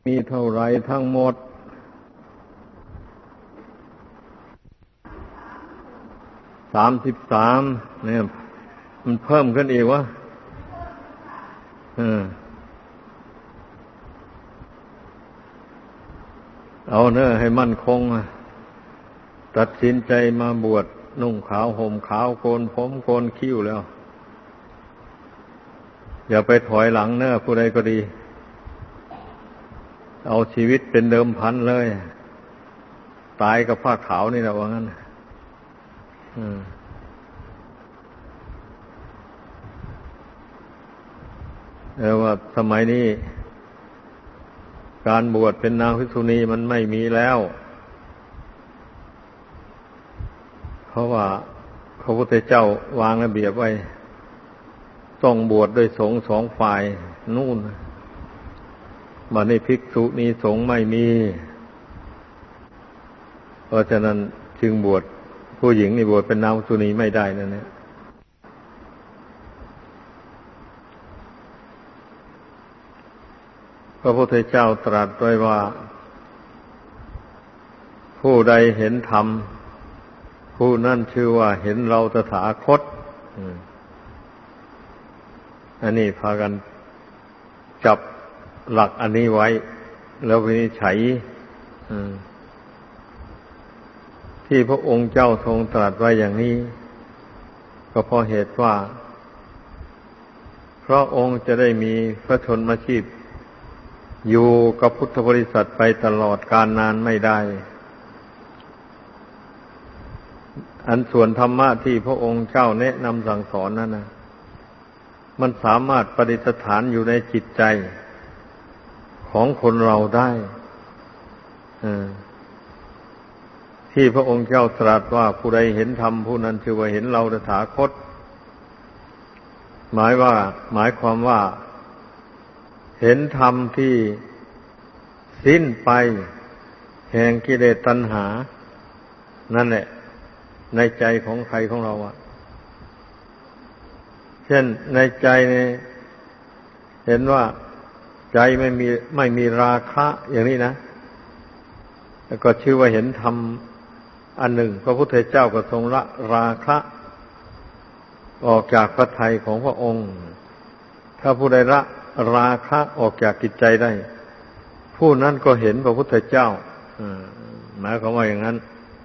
มีเท่าไรทั้งหมด33เนี่ยมันเพิ่มขึ้นอีกวะเอาเนอะให้มั่นคงตัดสินใจมาบวชนุ่งขาวห่มขาวโกนผมโกนคิ้วแล้วอย่าไปถอยหลังเนอะผู้ใดก็ดีเอาชีวิตเป็นเดิมพันเลยตายกับผ้าขาวนี่แหละว่างั้นแต่ว่าสมัยนี้การบวชเป็นนางภิกษุณีมันไม่มีแล้วเพราะว่าพระพุทธเจ้าวางระเบียบไว้ต้องบวชโดยสงฆ์สองฝ่ายนู่นบัดนี้ภิกษุณีสงฆ์ไม่มีเพราะฉะนั้นจึงบวชผู้หญิงนี่บวชเป็นนางภิกษุณีไม่ได้นั่นแหละพระพุทธเจ้าตรัสไว้ว่าผู้ใดเห็นธรรมผู้นั้นชื่อว่าเห็นเราตถาคตอันนี้พากันจับหลักอันนี้ไว้แล้ววินิจฉัยที่พระองค์เจ้าทรงตรัสไว้อย่างนี้ก็เพราะเหตุว่าพระองค์จะได้มีพระชนมชีพอยู่กับพุทธบริษัทไปตลอดกาลนานไม่ได้อันส่วนธรรมะที่พระองค์เจ้าแนะนำสั่งสอนนั้นนะมันสามารถประดิษฐานอยู่ในจิตใจของคนเราได้ที่พระองค์เจ้าตรัสว่าผู้ใดเห็นธรรมผู้นั้นชื่อว่าเห็นเราตถาคตหมายความว่าเห็นธรรมที่สิ้นไปแห่งกิเลสตัณหานั่นแหละในใจของใครของเราเช่นในใจเนี่ยเห็นว่าใจไม่มีราคะอย่างนี้นะแล้วก็ชื่อว่าเห็นธรรมอันหนึ่งพระพุทธเจ้าก็ทรงละราคะออกจากพระทัยของพระองค์ถ้าผู้ใดละราคะออกจากจิตใจได้ผู้นั้นก็เห็นพระพุทธเจ้าหมายความว่าอย่างนั้น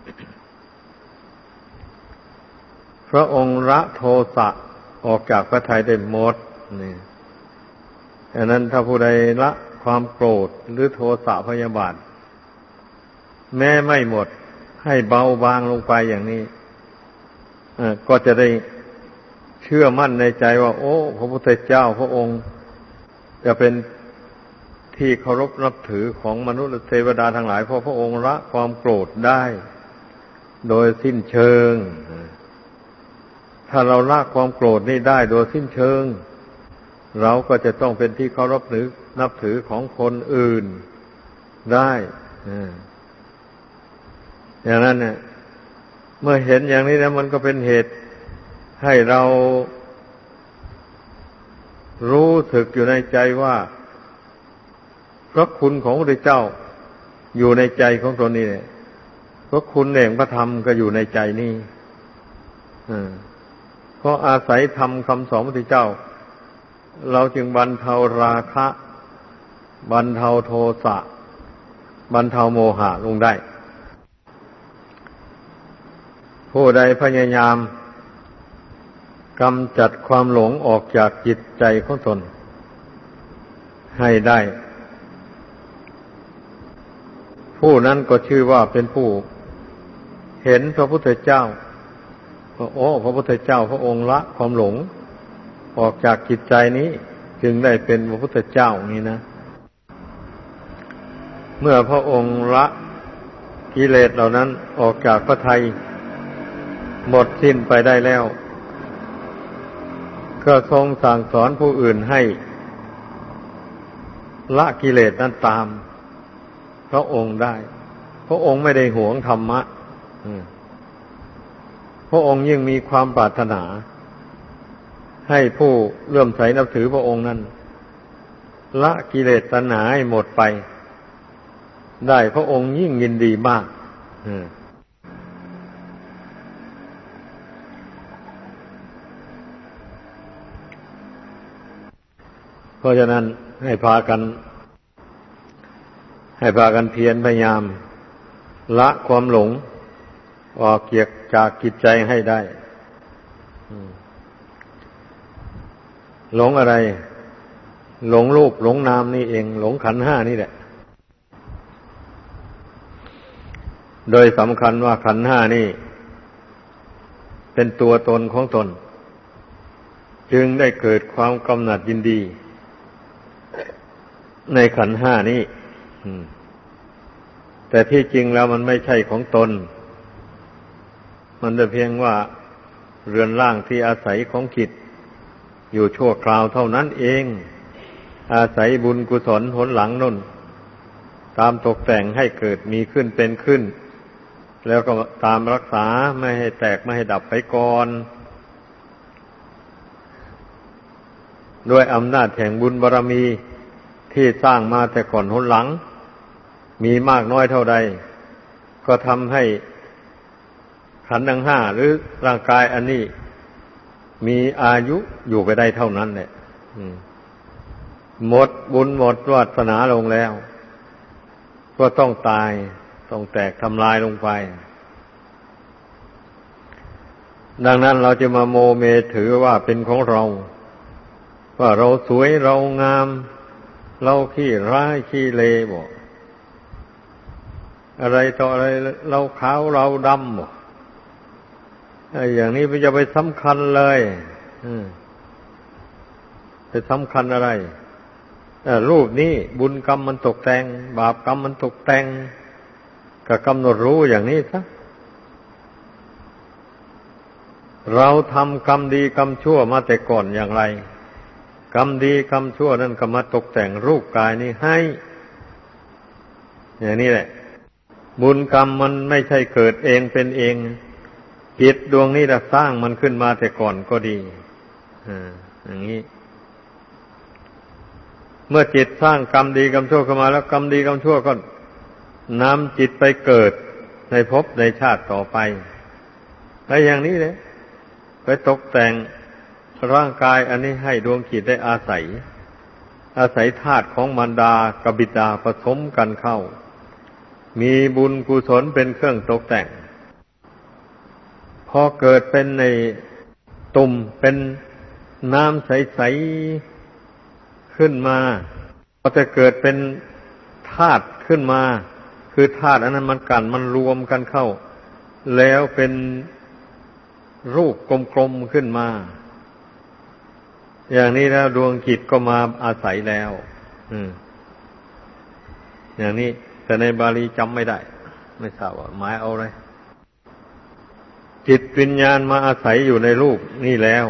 พระองค์ละโทสะออกจากพระทัยได้หมดนี่ดังนั้นถ้าผู้ใดละความโกรธหรือโทสะพยาบาทแม้ไม่หมดให้เบาบางลงไปอย่างนี้ก็จะได้เชื่อมั่นในใจว่าโอ้พระพุทธเจ้าพระองค์จะเป็นที่เคารพนับถือของมนุษย์และเทวดาทั้งหลายเพราะพระองค์ละความโกรธได้โดยสิ้นเชิงถ้าเราละความโกรธนี่ได้โดยสิ้นเชิงเราก็จะต้องเป็นที่เคารพนับถือของคนอื่นได้อย่างนั้นเนี่ยเมื่อเห็นอย่างนี้แล้วมันก็เป็นเหตุให้เรารู้สึกอยู่ในใจว่าพระคุณของพระพุทธเจ้าอยู่ในใจของตนนี่เนี่ยพระคุณแห่งพระธรรมก็อยู่ในใจนี่เพราะอาศัยธรรมคำสอนพระพุทธเจ้าเราจึงบรรเทาราคะบรรเทาโทสะบรรเทาโมหะลงได้ผู้ใดพยายามกำจัดความหลงออกจากจิตใจของตนให้ได้ผู้นั้นก็ชื่อว่าเป็นผู้เห็นพระพุทธเจ้าโอ้พระพุทธเจ้าพระองค์ละความหลงออกจากจิตใจนี้จึงได้เป็นพระพุทธเจ้านี่นะเมื่อพระองค์ละกิเลสเหล่านั้นออกจากพระทัยหมดสิ้นไปได้แล้วก็ทรงสั่งสอนผู้อื่นให้ละกิเลสนั้นตามพระองค์ได้พระองค์ไม่ได้หวงธรรมะพระองค์ยิ่งมีความปรารถนาให้ผู้เลื่อมใสนับถือพระองค์นั้นละกิเลสตัณหาให้หมดไปได้พระองค์ยิ่งยินดีมากเพราะฉะนั้นให้พากันเพียรพยายามละความหลงออกจากจิตใจให้ได้หลงอะไรหลงรูปหลงนามนี่เองหลงขันธ์ห้านี่แหละโดยสำคัญว่าขันธ์ห้านี่เป็นตัวตนของตนจึงได้เกิดความกำหนัดยินดีในขันธ์ห้านี้แต่ที่จริงแล้วมันไม่ใช่ของตนมันแต่เพียงว่าเรือนร่างที่อาศัยของจิตอยู่ชั่วคราวเท่านั้นเองอาศัยบุญกุศลหนหลังนั่นตามตกแต่งให้เกิดมีขึ้นเป็นขึ้นแล้วก็ตามรักษาไม่ให้แตกไม่ให้ดับไปก่อนด้วยอำนาจแห่งบุญบารมีที่สร้างมาแต่ก่อนหนหลังมีมากน้อยเท่าใดก็ทำให้ขันธ์ทั้งห้าหรือร่างกายอันนี้มีอายุอยู่ไปได้เท่านั้นแหละหมดบุญหมดวาสนาลงแล้วก็ต้องตายต้องแตกทำลายลงไปดังนั้นเราจะมาโมเมถือว่าเป็นของเราว่าเราสวยเรางามเราขี้ร้ายขี้เลวบ่อะไรต่ออะไรเราขาวเราดำบ่อย่างนี้มันจะไปสำคัญเลยไปสำคัญอะไรรูปนี้บุญกรรมมันตกแต่งบาปกรรมมันตกแต่งก็กำหนดรู้อย่างนี้ซะเราทำกรรมดีกรรมชั่วมาแต่ก่อนอย่างไรกรรมดีกรรมชั่วนั่นก็มาตกแต่งรูปกายนี้ให้อย่างนี้แหละบุญกรรมมันไม่ใช่เกิดเองเป็นเองจิตดวงนี้จะสร้างมันขึ้นมาแต่ก่อนก็ดีอย่างนี้เมื่อจิตสร้างกรรมดีกรรมชั่วขึ้นมาแล้วกรรมดีกรรมชั่วก็นำจิตไปเกิดในภพในชาติต่อไปแล้วอย่างนี้เลยไปตกแต่งร่างกายอันนี้ให้ดวงจิตได้อาศัยธาตุของมารดากับบิดาผสมกันเข้ามีบุญกุศลเป็นเครื่องตกแต่งพอเกิดเป็นในตุ่มเป็นน้ำใสๆขึ้นมาพอจะเกิดเป็นธาตุขึ้นมาคือธาตุอันนั้นมันรวมกันเข้าแล้วเป็นรูปกลมๆขึ้นมาอย่างนี้แล้วดวงจิตก็มาอาศัยแล้วอย่างนี้แต่ในบาลีจำไม่ได้ไม่ทราบว่าหมายเอาอะไรจิตวิญญาณมาอาศัยอยู่ในรูปนี่แล้ว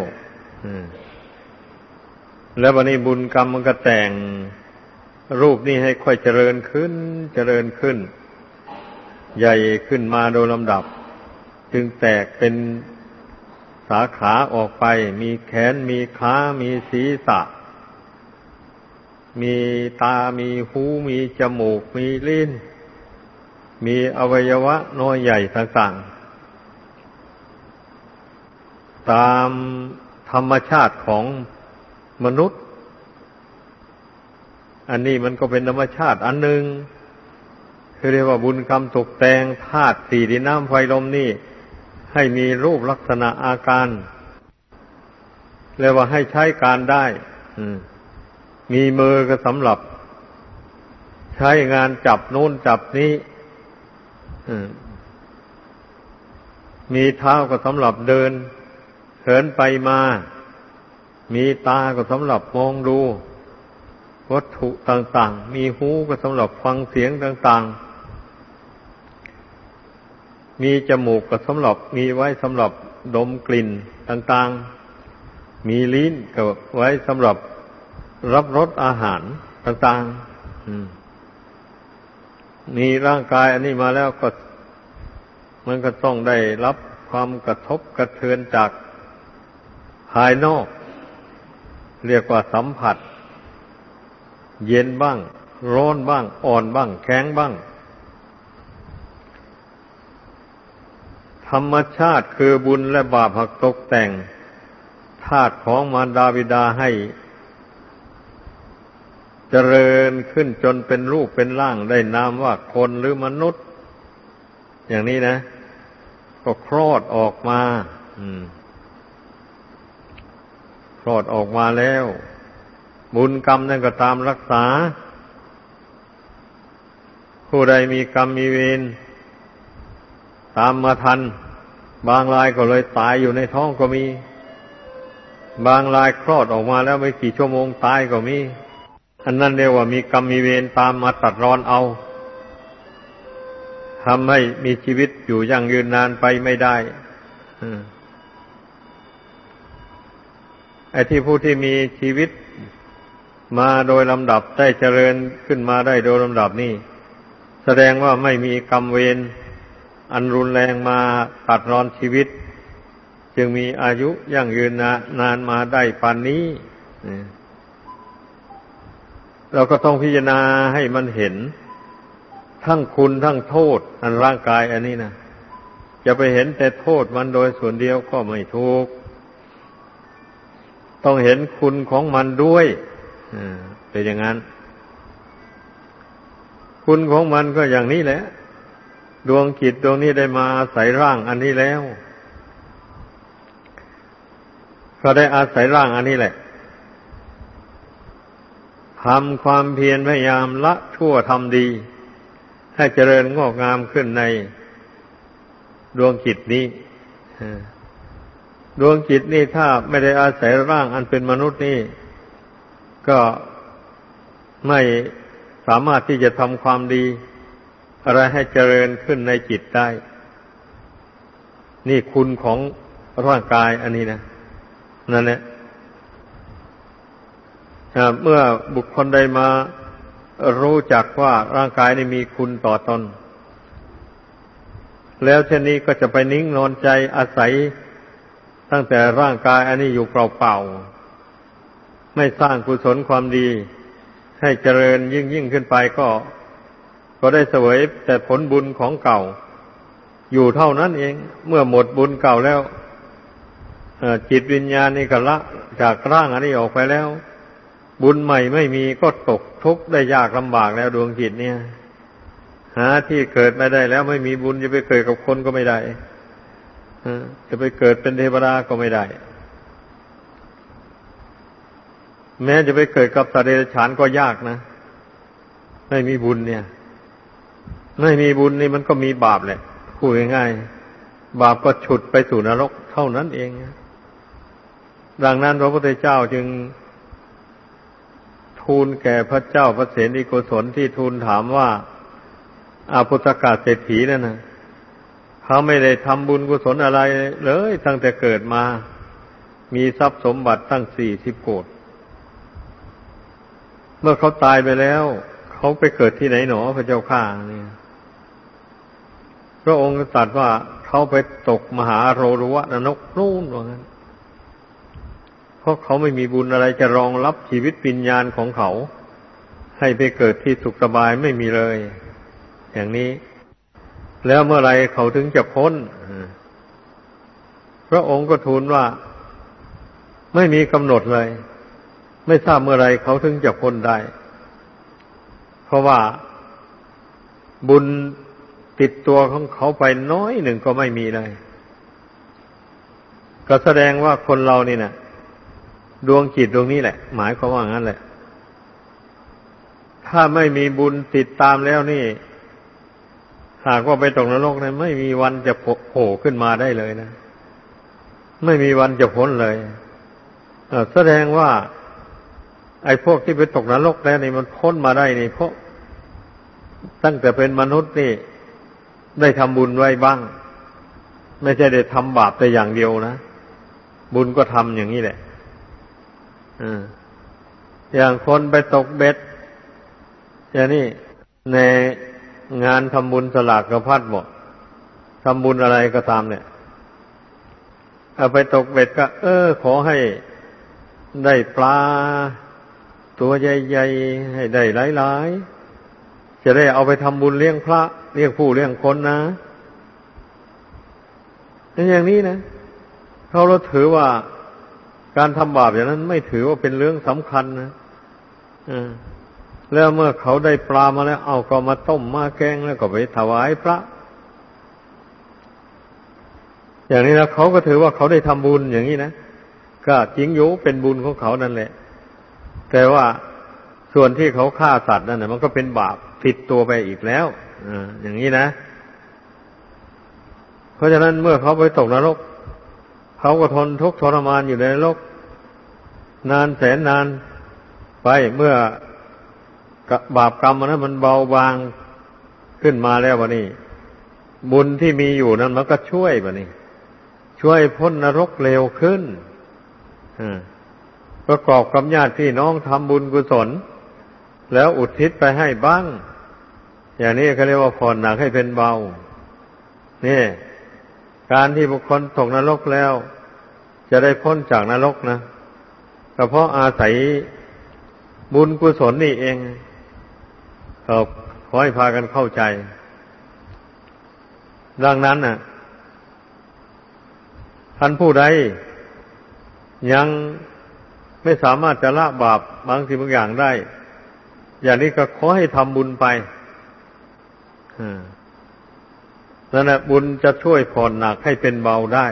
แล้ววันนี้บุญกรรมมันก็แต่งรูปนี่ให้ค่อยเจริญขึ้นใหญ่ขึ้นมาโดยลำดับจึงแตกเป็นสาขาออกไปมีแขนมีขามีศีรษะมีตามีหูมีจมูกมีลิ้นมีอวัยวะน้อยใหญ่ต่างๆตามธรรมชาติของมนุษย์อันนี้มันก็เป็นธรรมชาติอันหนึ่งคือเรียกว่าบุญกรรมตกแต่งธาตุสี่ดินน้ำไฟลมนี่ให้มีรูปลักษณะอาการเรียกว่าให้ใช้การได้มีมือก็สำหรับใช้งานจับโน้นจับนี้มีเท้าก็สำหรับเดินเหินไปมามีตาก็สำหรับมองดูวัตถุต่างๆมีหูก็สำหรับฟังเสียงต่างๆมีจมูกก็สำหรับมีไว้สำหรับดมกลิ่นต่างๆมีลิ้นก็ไว้สำหรับรับรสอาหารต่างๆมีร่างกายอันนี้มาแล้วก็มันก็ต้องได้รับความกระทบกระเทือนจากภายนอกเรียกว่าสัมผัสเย็นบ้างร้อนบ้างอ่อนบ้างแข็งบ้างธรรมชาติคือบุญและบาปหักตกแต่งธาตุของมารดาบิดาให้เจริญขึ้นจนเป็นรูปเป็นร่างได้นามว่าคนหรือมนุษย์อย่างนี้นะก็คลอดออกมาคลอดออกมาแล้วบุญกรรมนั่นก็ตามรักษาผู้ใดมีกรรมมีเวรตามมาทันบางรายก็เลยตายอยู่ในท้องก็มีบางรายคลอดออกมาแล้วไม่กี่ชั่วโมงตายก็มีอันนั้นเรียกว่ามีกรรมมีเวรตามมาตัดรอนเอาทำให้มีชีวิตอยู่ยั่งยืนนานไปไม่ได้ไอ้ที่ผู้ที่มีชีวิตมาโดยลำดับได้เจริญขึ้นมาได้โดยลำดับนี่แสดงว่าไม่มีกรรมเวรอันรุนแรงมาตัดรอนชีวิตจึงมีอายุยั่งยืนนานมาได้ปานนี้เราก็ต้องพิจารณาให้มันเห็นทั้งคุณทั้งโทษอันร่างกายอันนี้นะจะไปเห็นแต่โทษมันโดยส่วนเดียวก็ไม่ถูกต้องเห็นคุณของมันด้วยเป็นอย่างนั้นคุณของมันก็อย่างนี้แหละดวงจิตดวงนี้ได้มาอาศัยร่างอันนี้แล้วก็ได้อาศัยร่างอันนี้แหละทำความเพียรพยายามละชั่วทำดีให้เจริญงอกงามขึ้นในดวงจิตนี้ดวงจิตนี่ถ้าไม่ได้อาศัยร่างอันเป็นมนุษย์นี่ก็ไม่สามารถที่จะทำความดีอะไรให้เจริญขึ้นในจิตได้นี่คุณของร่างกายอันนี้นะนั่นแหละเมื่อบุคคลใดมารู้จักว่าร่างกายนี่มีคุณต่อตนแล้วเช่นนี้ก็จะไปนิ่งนอนใจอาศัยตั้งแต่ร่างกายอันนี้อยู่เปล่าๆไม่สร้างกุศลความดีให้เจริญยิ่งขึ้นไปก็ได้เสวยแต่ผลบุญของเก่าอยู่เท่านั้นเองเมื่อหมดบุญเก่าแล้วจิตวิญญาณนี่ก็ละจากร่างอันนี้ออกไปแล้วบุญใหม่ไม่มีก็ตกทุกข์ได้ยากลำบากแล้วดวงจิตเนี่ยหาที่เกิดไม่ได้แล้วไม่มีบุญจะไปเกิดกับคนก็ไม่ได้จะไปเกิดเป็นเทวดาก็ไม่ได้แม้จะไปเกิดกับสัตว์เดรัจฉานก็ยากนะไม่มีบุญเนี่ยไม่มีบุญนี่มันก็มีบาปแหละพูดง่ายๆบาปก็ฉุดไปสู่นรกเท่านั้นเองดังนั้นพระพุทธเจ้าจึงทูลแก่พระเจ้าพระเสนีโกศลที่ทูลถามว่าอาพุทธกาเศรษฐีนั่นนะเขาไม่ได้ทำบุญกุศลอะไรเลยตั้งแต่เกิดมามีทรัพย์สมบัติตั้ง40 โกฏเมื่อเขาตายไปแล้วเขาไปเกิดที่ไหนหนอพระเจ้าข้าเนี่ยพระองค์ตรัสว่าเขาไปตกมหาโรรุวะนรกนู่นว่างั้นเพราะเขาไม่มีบุญอะไรจะรองรับชีวิตวิญญาณของเขาให้ไปเกิดที่สุขสบายไม่มีเลยอย่างนี้แล้วเมื่อไรเขาถึงจะพ้นพระองค์ก็ทูลว่าไม่มีกำหนดเลยไม่ทราบเมื่อไรเขาถึงจะพ้นได้เพราะว่าบุญติดตัวของเขาไปน้อยหนึ่งก็ไม่มีเลยก็แสดงว่าคนเรานี่นะดวงจิตดวงนี้แหละหมายความว่างั้นแหละถ้าไม่มีบุญติดตามแล้วนี่หากว่าไปตกนรกนะไม่มีวันจะโผล่ขึ้นมาได้เลยนะไม่มีวันจะพ้นเลยแสดงว่าไอ้พวกที่ไปตกนรกแล้วนี่มันพ้นมาได้นี่เพราะตั้งแต่เป็นมนุษย์นี่ได้ทำบุญไว้บ้างไม่ใช่ได้ทำบาปแต่อย่างเดียวนะบุญก็ทำอย่างนี้แหละอย่างคนไปตกเบ็ดอย่างนี้ในงานทำบุญสลากกระพัดหมดทำบุญอะไรก็ตามเนี่ยเอาไปตกเบ็ดก็ขอให้ได้ปลาตัวใหญ่ๆให้ได้หลายๆจะได้เอาไปทำบุญเลี้ยงพระเลี้ยงผู้เลี้ยงคนนะอย่างนี้นะเราถือว่าการทำบาปอย่างนั้นไม่ถือว่าเป็นเรื่องสำคัญนะแล้วเมื่อเขาได้ปลามาแล้วเอาก็มาต้มมาแกงแล้วก็ไปถวายพระอย่างนี้แล้วเขาก็ถือว่าเขาได้ทำบุญอย่างนี้นะก็จริงอยู่เป็นบุญของเขานั่นแหละแต่ว่าส่วนที่เขาฆ่าสัตว์นั่นน่ะมันก็เป็นบาปผิดตัวไปอีกแล้วอย่างนี้นะเพราะฉะนั้นเมื่อเขาไปตกนรกเขาก็ทนทุกข์ทรมานอยู่ในนรกนานแสนนานไปเมื่อบาปกรรมนั้นมันเบาบางขึ้นมาแล้ววะนี่บุญที่มีอยู่นั้นมันก็ช่วยวะนี่ช่วยพ้นนรกเร็วขึ้นประกอบกับญาติพี่น้องทำบุญกุศลแล้วอุทิศไปให้บ้างอย่างนี้เขาเรียกว่าผ่อนหนักให้เป็นเบานี่การที่บุคคลตกนรกแล้วจะได้พ้นจากนรกนะก็เพราะอาศัยบุญกุศลนี่เองขอให้พากันเข้าใจดังนั้นน่ะท่านผู้ใดยังไม่สามารถจะละบาปบางสิ่งบางอย่างได้อย่างนี้ก็ขอให้ทำบุญไปนั่นแหละบุญจะช่วยผ่อนหนักให้เป็นเบาได้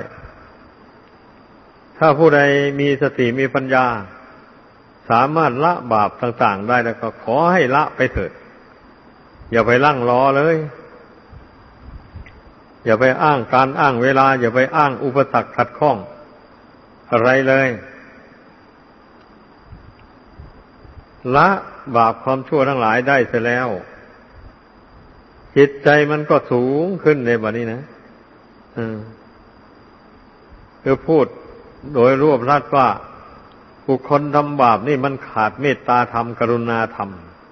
ถ้าผู้ใดมีสติมีปัญญาสามารถละบาปต่างๆได้แล้วก็ขอให้ละไปเถิดอย่าไปลั่งรอเลยอย่าไปอ้างการอ้างเวลาอย่าไปอ้างอุปสรรคขัดข้องอะไรเลยละบาปความชั่วทั้งหลายได้เสร็จแล้วจิตใจมันก็สูงขึ้นในบัดนี้นะคือพูดโดยรวบรัดว่าบุคคลทำบาปนี่มันขาดเมตตาธรรมกรุณาธรรม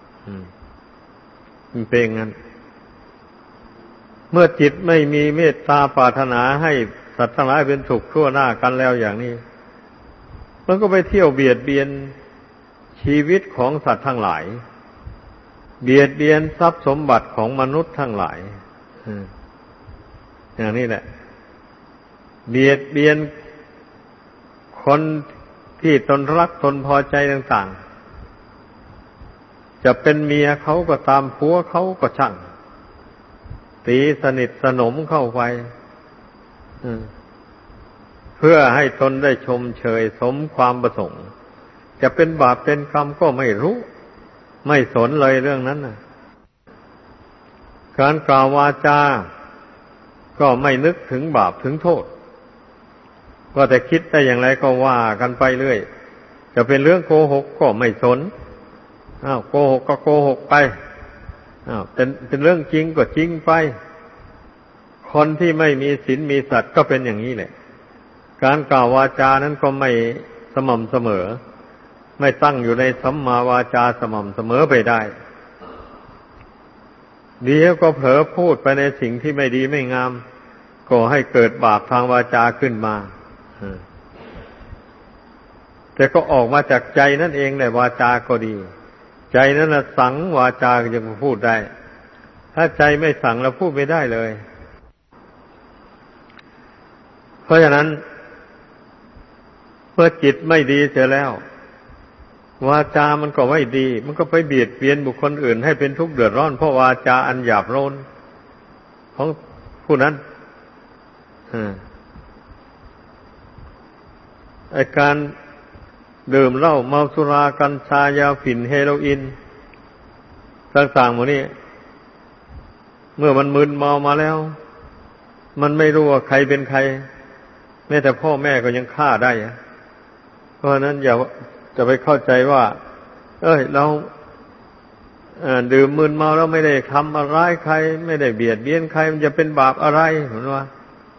มันเป็นงั้นเมื่อจิตไม่มีเมตตาปรารถนาให้สัตว์ทั้งหลายเป็นสุขทั่วหน้ากันแล้วอย่างนี้มันก็ไปเที่ยวเบียดเบียนชีวิตของสัตว์ทั้งหลายเบียดเบียนทรัพย์สมบัติของมนุษย์ทั้งหลายอย่างนี้แหละเบียดเบียนคนที่ตนรักตนพอใจต่างๆจะเป็นเมียเขาก็ตามผัวเขาก็ช่างตีสนิทสนมเข้าไปเพื่อให้ตนได้ชมเชยสมความประสงค์จะเป็นบาปเป็นกรรมก็ไม่รู้ไม่สนเลยเรื่องนั้นนะการกล่าววาจาก็ไม่นึกถึงบาปถึงโทษก็แต่คิดได้อย่างไรก็ว่ากันไปเรื่อยจะเป็นเรื่องโกหกก็ไม่สนโกหกก็โกหกไปเป็นเรื่องจริงก็จริงไปคนที่ไม่มีศีลมีสัตว์ก็เป็นอย่างนี้แหละการกล่าววาจานั้นก็ไม่สม่ำเสมอไม่ตั้งอยู่ในสัมมาวาจาสม่ำเสมอไปได้เดี๋ยวก็เผลอพูดไปในสิ่งที่ไม่ดีไม่งามก็ให้เกิดบาปทางวาจาขึ้นมาแต่ก็ออกมาจากใจนั่นเองแหละวาจาก็ดีใจนั้นน่ะสั่งวาจาจึงพูดได้ถ้าใจไม่สั่งแล้วพูดไม่ได้เลยเพราะฉะนั้นเมื่อจิตไม่ดีเสียแล้ววาจามันก็ไม่ดีมันก็ไปเบียดเบียนบุคคลอื่นให้เป็นทุกข์เดือดร้อนเพราะวาจาอันหยาบโลนของผู้นั้นไอ้การดื่มเหล้าเมาสุรากัญชายาฝิ่นเฮโรอีนต่างๆหมดนี้เมื่อมันมึนเมามาแล้วมันไม่รู้ว่าใครเป็นใครแม้แต่พ่อแม่ก็ยังฆ่าได้เพราะฉะนั้นอย่าจะไปเข้าใจว่าเราดื่มมึนเมาแล้วไม่ได้ทำอะไรใครไม่ได้เบียดเบียนใครมันจะเป็นบาปอะไรเหมือนว่า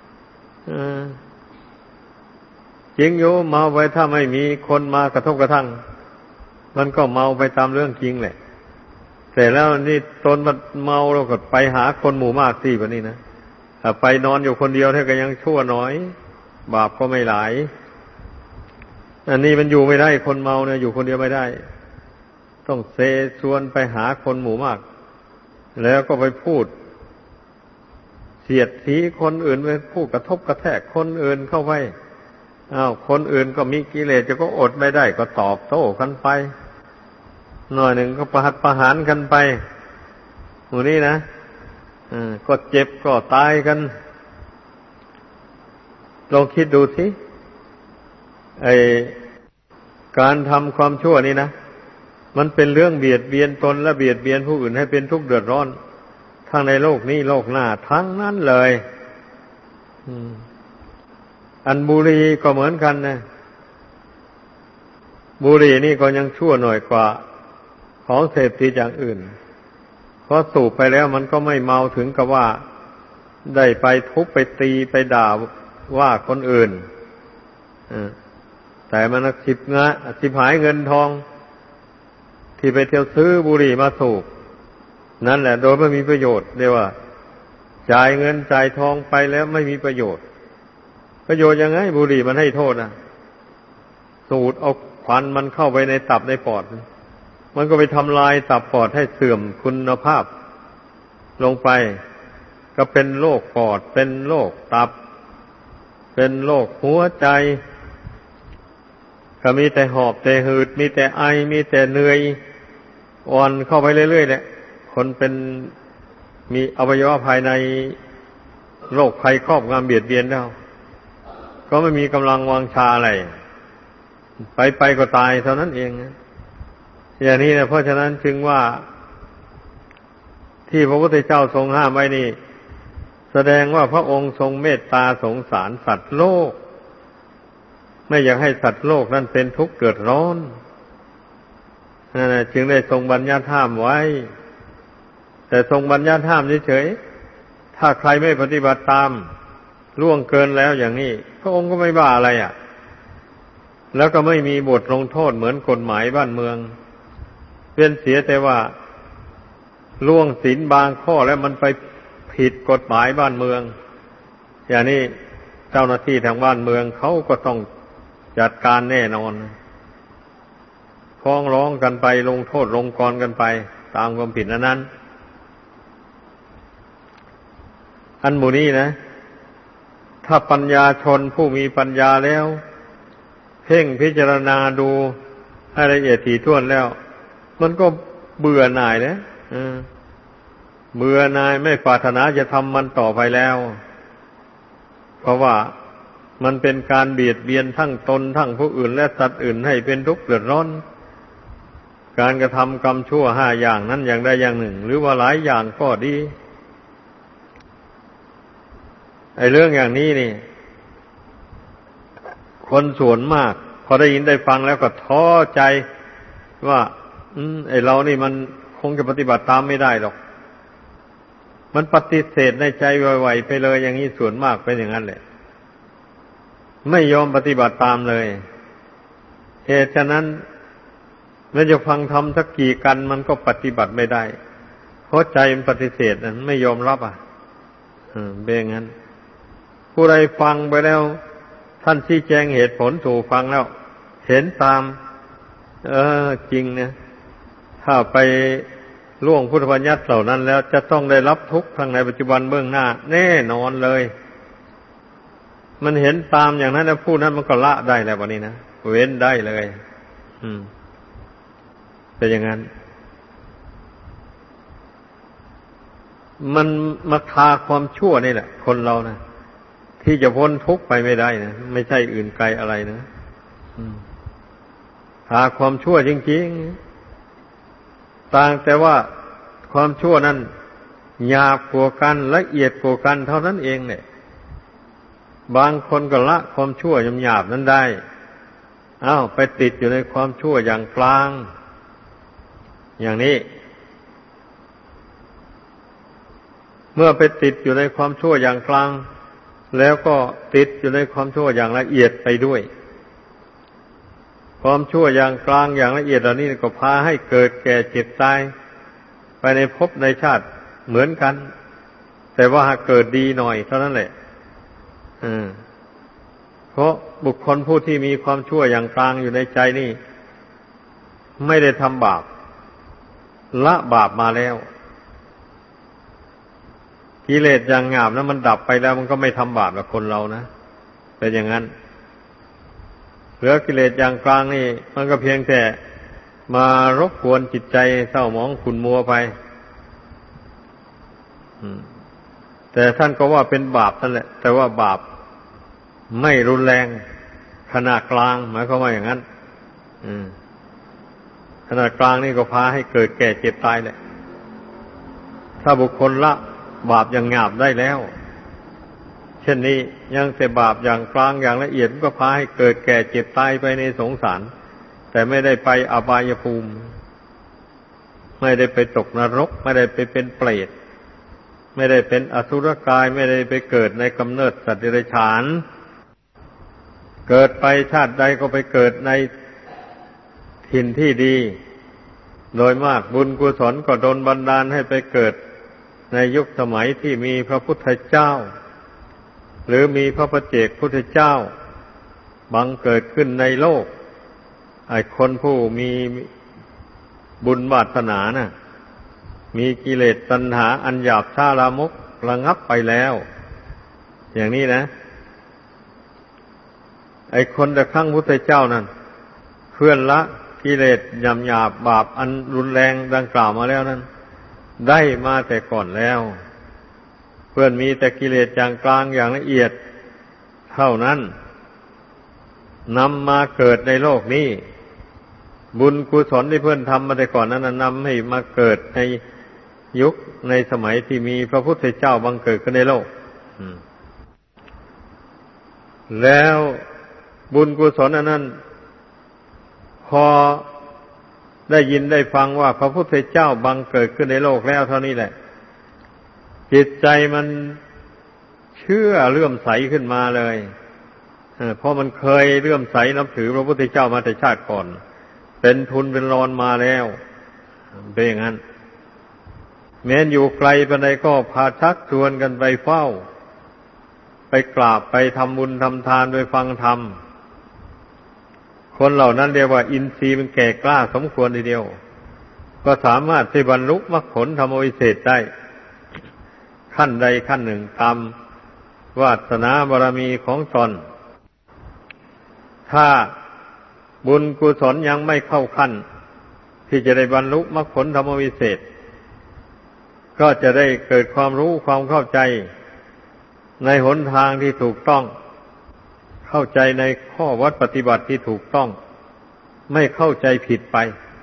จริงอยู่เมาไปถ้าไม่มีคนมากระทบกระทั่งมันก็เมาไปตามเรื่องจริงแหละแต่แล้วนี่ตนมันเมาเราก็ไปหาคนหมู่มากสิแบบนี้นะถ้าไปนอนอยู่คนเดียวเท่าก็ยังชั่วน้อยบาปก็ไม่หลายอันนี้มันอยู่ไม่ได้คนเมาเนี่ยอยู่คนเดียวไม่ได้ต้องเซชวนไปหาคนหมู่มากแล้วก็ไปพูดเเสียดสีคนอื่นไปผู้กระทบกระแทกคนอื่นเข้าไปคนอื่นก็มีกิเลสจะก็อดไม่ได้ก็ตอบโต้กันไปหน่อยหนึ่งก็ประหัตประหารกันไปหมู่นี้นะก็เจ็บก็ตายกันลองคิดดูสิการทำความชั่วนี่นะมันเป็นเรื่องเบียดเบียนตนและเบียดเบียนผู้อื่นให้เป็นทุกข์เดือดร้อนทั้งในโลกนี้โลกหน้าทั้งนั้นเลยอันบุหรี่ก็เหมือนกันนะบุหรี่นี่ก็ยังชั่วหน่อยกว่าของเสพติดอย่างอื่นเพราะสูบไปแล้วมันก็ไม่เมาถึงกับว่าได้ไปทุบไปตีไปด่าว่าคนอื่นแต่มันสิบหายเงินทองที่ไปเที่ยวซื้อบุหรี่มาสูบนั่นแหละโดยไม่มีประโยชน์เรียกว่าจ่ายเงินจ่ายทองไปแล้วไม่มีประโยชน์ยังไงบุหรี่มันให้โทษนะสูดเอาควันมันเข้าไปในตับในปอดมันก็ไปทำลายตับปอดให้เสื่อมคุณภาพลงไปก็เป็นโรคปอดเป็นโรคตับเป็นโรคหัวใจก็มีแต่หอบแต่หืดมีแต่ไอมีแต่เหนื่อยอ่อนเข้าไปเรื่อยๆแหละคนเป็นมีอวัยวะภายในโรคภัยครอบงำเบียดเบียนแล้วก็ไม่มีกำลังวังชาอะไรไปก็ตายเท่านั้นเองอย่างนี้นะเพราะฉะนั้นจึงว่าที่พระพุทธเจ้าทรงห้ามไว้นี่แสดงว่าพระองค์ทรงเมตตาสงสารสัตว์โลกไม่อยากให้สัตว์โลกนั้นเป็นทุกข์เกิดร้อนนั่นแหละจึงได้ทรงบัญญัติห้ามไว้แต่ทรงบัญญัติห้ามเฉยๆถ้าใครไม่ปฏิบัติตามล่วงเกินแล้วอย่างนี้พระองค์ก็ไม่ว่าอะไรแล้วก็ไม่มีบทลงโทษเหมือนกฎหมายบ้านเมืองเป็นเสียแต่ว่าล่วงศีลบางข้อแล้วมันไปผิดกฎหมายบ้านเมืองอย่างนี้เจ้าหน้าที่ทางบ้านเมืองเขาก็ต้องจัดการแน่นอนฟ้องร้องกันไปลงโทษลงกลกันไปตามความผิดนั้นอันหมู่นี้นะถ้าปัญญาชนผู้มีปัญญาแล้วเพ่งพิจารณาดูให้ละเอียดถี่ถ้วนแล้วมันก็เบื่อหน่ายนะเบื่อหน่ายไม่ปรารถนาจะทำมันต่อไปแล้วเพราะว่ามันเป็นการเบียดเบียนทั้งตนทั้งผู้อื่นและสัตว์อื่นให้เป็นทุกข์เดือดร้อนการกระทำกรรมชั่ว5อย่างนั้นอย่างใดอย่างหนึ่งหรือว่าหลายอย่างก็ดีเรื่องอย่างนี้นี่คนส่วนมากพอได้ยินได้ฟังแล้วก็ท้อใจว่าเรานี่มันคงจะปฏิบัติตามไม่ได้หรอกมันปฏิเสธในใจไวๆไปเลยอย่างนี้ส่วนมากเป็นอย่างนั้นแหละไม่ยอมปฏิบัติตามเลยเหตุฉะนั้นแม้จะฟังธรรมสักกี่กันมันก็ปฏิบัติไม่ได้เพราะใจมันปฏิเสธนั้นไม่ยอมรับเป็นอย่างนั้นผู้ใดฟังไปแล้วท่านชี้แจงเหตุผลถูกฟังแล้วเห็นตามจริงนะถ้าไปล่วงพุทธบัญญัติเหล่านั้นแล้วจะต้องได้รับทุกข์ทั้งในปัจจุบันเบื้องหน้าแน่นอนเลยมันเห็นตามอย่างนั้นแล้วผู้นั้นมันก็ละได้แล้ววันนี้นะเว้นได้เลยเป็นอย่างนั้นมันมาคาความชั่วนี่แหละคนเรานะที่จะพ้นทุกข์ไปไม่ได้นะไม่ใช่อื่นไกลอะไรนะคาความชั่วจริงๆต่างแต่ว่าความชั่วนั้นหยาบกว่ากันละเอียดกว่ากันเท่านั้นเองเนี่ยบางคนก็ละความชั่วหยาบๆนั้นได้ไปติดอยู่ในความชั่วอย่างกลางอย่างนี้เมื่อไปติดอยู่ในความชั่วอย่างกลางแล้วก็ติดอยู่ในความชั่วอย่างละเอียดไปด้วยความชั่วอย่างกลางอย่างละเอียดเหล่านี้ก็พาให้เกิดแก่เจ็บตายไปในภพในชาติเหมือนกันแต่ว่าหากเกิดดีหน่อยเท่านั้นแหละเพราะบุคคลผู้ที่มีความชั่วอย่างกลางอยู่ในใจนี่ไม่ได้ทำบาปละบาปมาแล้วกิเลสอย่างหยาบนั้นมันดับไปแล้วมันก็ไม่ทำบาปกับคนเรานะเป็นอย่างนั้นเหลือกิเลสอย่างกลางนี่มันก็เพียงแต่มารบกวนจิตใจเศร้าหมองขุ่นมัวไปแต่ท่านก็ว่าเป็นบาปนั่นแหละแต่ว่าบาปไม่รุนแรงขนาดกลางหมายความว่าอย่างนั้นขนาดกลางนี่ก็พาให้เกิดแก่เจ็บตายแหละถ้าบุคคลละบาปอย่างหยาบได้แล้วเช่นนี้ยังแต่บาปอย่างกลางอย่างละเอียดก็พาให้เกิดแก่เจ็บตายไปในสงสารแต่ไม่ได้ไปอบายภูมิไม่ได้ไปตกนรกไม่ได้ไปเป็นเปรตไม่ได้เป็นอสุรกายไม่ได้ไปเกิดในกำเนิดสัตว์เดรัจฉานเกิดไปชาติใดก็ไปเกิดในถิ่นที่ดีโดยมากบุญกุศลก็ดลบันดาลให้ไปเกิดในยุคสมัยที่มีพระพุทธเจ้าหรือมีพระปัจเจกพุทธเจ้าบังเกิดขึ้นในโลกไอ้คนผู้มีบุญวาสนาน่ะมีกิเลสตัณหาอันหยาบช้าลามกระงับไปแล้วอย่างนี้นะไอ้คนแต่ครั้งพุทธเจ้านั่นเพื่อนละกิเลสหยาบบาปอันรุนแรงดังกล่าวมาแล้วนั้นได้มาแต่ก่อนแล้วเพื่อนมีแต่กิเลสอย่างกลางอย่างละเอียดเท่านั้นนำมาเกิดในโลกนี้บุญกุศลที่เพื่อนทำมาแต่ก่อนนั้นนำให้มาเกิดในยุคในสมัยที่มีพระพุทธเจ้าบังเกิดขึ้นในโลกแล้วบุญกุศลอันนั้นพอได้ยินได้ฟังว่าพระพุทธเจ้าบังเกิดขึ้นในโลกแล้วเท่านี้แหละจิตใจมันเชื่อเลื่อมใสขึ้นมาเลยเพราะมันเคยเลื่อมใสนับถือพระพุทธเจ้ามาแต่ชาติก่อนเป็นทุนเป็นรอนมาแล้วเป็นอย่างนั้นแม้นอยู่ไกลปานใดก็พาชักชวนกันไปเฝ้าไปกราบไปทำบุญทำทานไปฟังธรรมคนเหล่านั้นเรียกว่าอินทรีย์มันแก่กล้าสมควรทีเดียวก็สามารถที่บรรลุมรรคผลธรรมวิเศษได้ขั้นใดขั้นหนึ่งตามวาสนาบารมีของตนถ้าบุญกุศลยังไม่เข้าขั้นที่จะได้บรรลุมรรคผลธรรมวิเศษก็จะได้เกิดความรู้ความเข้าใจในหนทางที่ถูกต้องเข้าใจในข้อวัดปฏิบัติที่ถูกต้องไม่เข้าใจผิดไป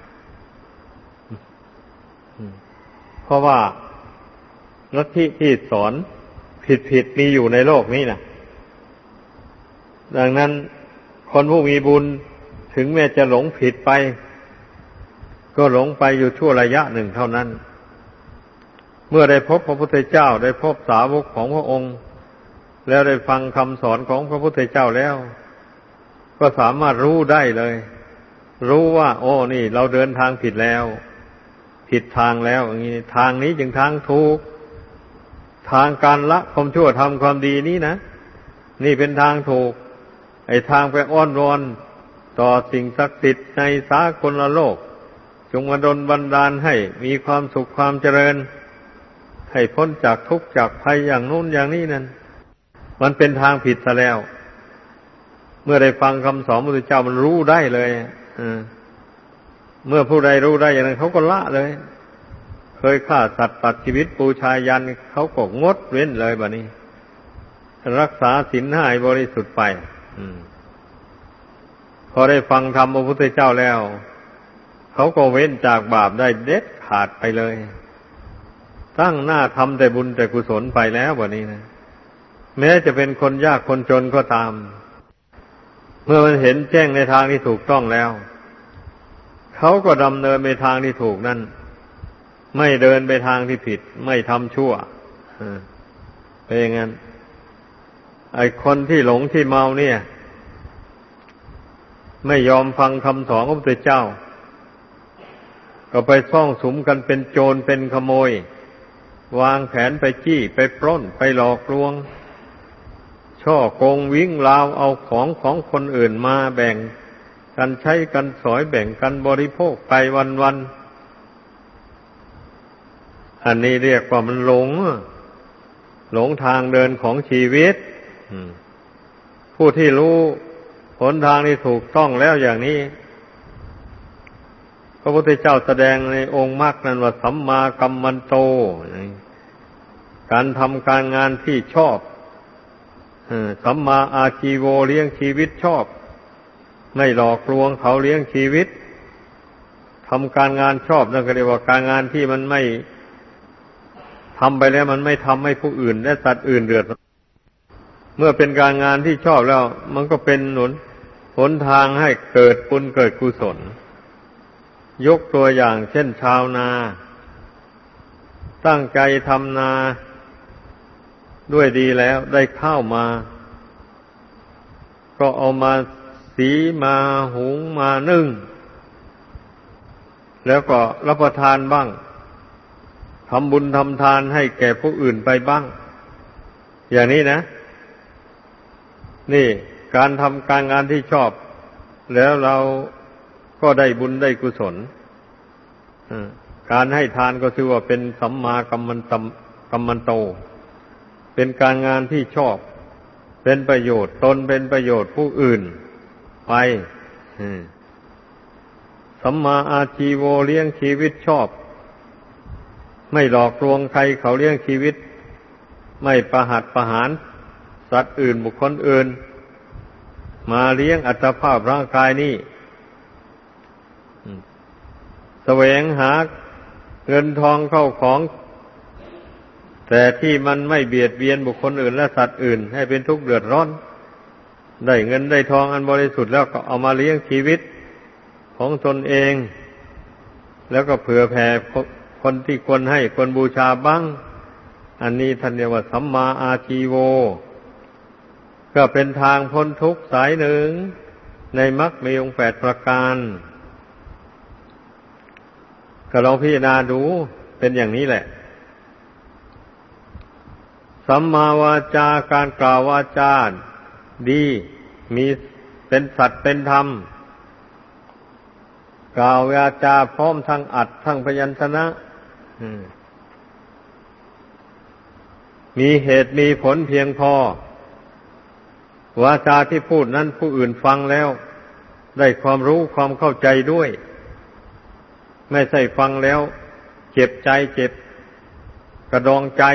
เพราะว่าลัทธิที่สอนผิดมีอยู่ในโลกนี้นะดังนั้นคนผู้มีบุญถึงแม้จะหลงผิดไปก็หลงไปอยู่ชั่วระยะหนึ่งเท่านั้นเมื่อได้พบพระพุทธเจ้าได้พบสาวกของพระองค์แล้วได้ฟังคำสอนของพระพุทธเจ้าแล้วก็สามารถรู้ได้เลยรู้ว่าโอ้นี่เราเดินทางผิดแล้วผิดทางแล้วอย่างนี้ทางนี้จึงทางถูกทางการละความชั่วทำความดีนี้นะนี่เป็นทางถูกไอ้ทางไปอ้อนวอนต่อสิ่งศักดิ์สิทธิ์ในสากลโลกจงมาดลบันดาลให้มีความสุขความเจริญให้พ้นจากทุกข์จากภัยอย่างนู้นอย่างนี้นั่นมันเป็นทางผิดซะแล้วเมื่อได้ฟังคำสอนพระพุทธเจ้ามันรู้ได้เลยเมื่อผู้ใดรู้ได้อย่างนั้นเขาก็ละเลยเคยฆ่าสัตว์ตัดชีวิตบูชายันเขาก็งดเว้นเลยบัดนี้รักษาศีลห้าให้บริสุทธิ์ไปพอได้ฟังธรรมพระพุทธเจ้าแล้วเขาก็เว้นจากบาปได้เด็ดขาดไปเลยตั้งหน้าทำแต่บุญแต่กุศลไปแล้วบัดนี้นะแม้จะเป็นคนยากคนจนก็ตามเมื่อมันเห็นแจ้งในทางที่ถูกต้องแล้วเขาก็ดำเนินไปทางที่ถูกนั่นไม่เดินไปทางที่ผิดไม่ทำชั่วเป็นอย่างนั้นไอ้คนที่หลงที่เมาเนี่ยไม่ยอมฟังคำสอนของพระพุทธเจ้าก็ไปซ่องสุมกันเป็นโจรเป็นขโมยวางแผนไปจี้ไปปล้นไปหลอกลวงช่อโกงวิ่งราวเอาของคนอื่นมาแบ่งกันใช้กันสอยแบ่งกันบริโภคไปวันๆอันนี้เรียกว่ามันหลงหลงทางเดินของชีวิตผู้ที่รู้หนทางที่ถูกต้องแล้วอย่างนี้พระพุทธเจ้าแสดงในองค์มรรคนั้นว่าสัมมากัมมันโตการทำการงานที่ชอบสัมมาอาชีโวเลี้ยงชีวิตชอบไม่หลอกลวงเขาเลี้ยงชีวิตทำการงานชอบนั่นก็เรียกว่าการงานที่มันไม่ทำไปแล้วมันไม่ทำให้ผู้อื่นและสัตว์อื่นเดือดร้อนเมื่อเป็นการงานที่ชอบแล้วมันก็เป็นหนทางให้เกิดบุญเกิดกุศลยกตัวอย่างเช่นชาวนาตั้งใจทำนาด้วยดีแล้วได้ข้าวมาก็เอามาสีมาหุงมานึ่งแล้วก็รับประทานบ้างทำบุญทำทานให้แก่ผู้อื่นไปบ้างอย่างนี้นะนี่การทำการงานที่ชอบแล้วเราก็ได้บุญได้กุศลการให้ทานก็ถือว่าเป็นสัมมากัมมันโตเป็นการงานที่ชอบเป็นประโยชน์ตนเป็นประโยชน์ผู้อื่นไปสัมมาอาชีโวเลี้ยงชีวิตชอบไม่หลอกลวงใครเขาเลี้ยงชีวิตไม่ประหัตประหารสัตว์อื่นบุคคลอื่นมาเลี้ยงอัตภาพร่างกายนี้แสวงหาเงินทองเข้าของแต่ที่มันไม่เบียดเบียนบุคคลอื่นและสัตว์อื่นให้เป็นทุกข์เดือดร้อนได้เงินได้ทองอันบริสุทธิ์แล้วก็เอามาเลี้ยงชีวิตของตนเองแล้วก็เผื่อแผ่คนที่ควรให้ควรบูชาบ้างอันนี้ท่านเรียกว่าสัมมาอาชีโวก็เป็นทางพ้นทุกข์สายหนึ่งในมรรคมีองค์8ประการก็ลองพิจารณาดูเป็นอย่างนี้แหละสัมมาวาจาการกล่าววาจาดีมีเป็นสัตย์เป็นธรรมกล่าววาจาพร้อมทั้งอัตทั้งพยัญชนะมีเหตุมีผลเพียงพอวาจาที่พูดนั้นผู้อื่นฟังแล้วได้ความรู้ความเข้าใจด้วยไม่ใช่ฟังแล้วเจ็บใจเจ็บกระดองใจ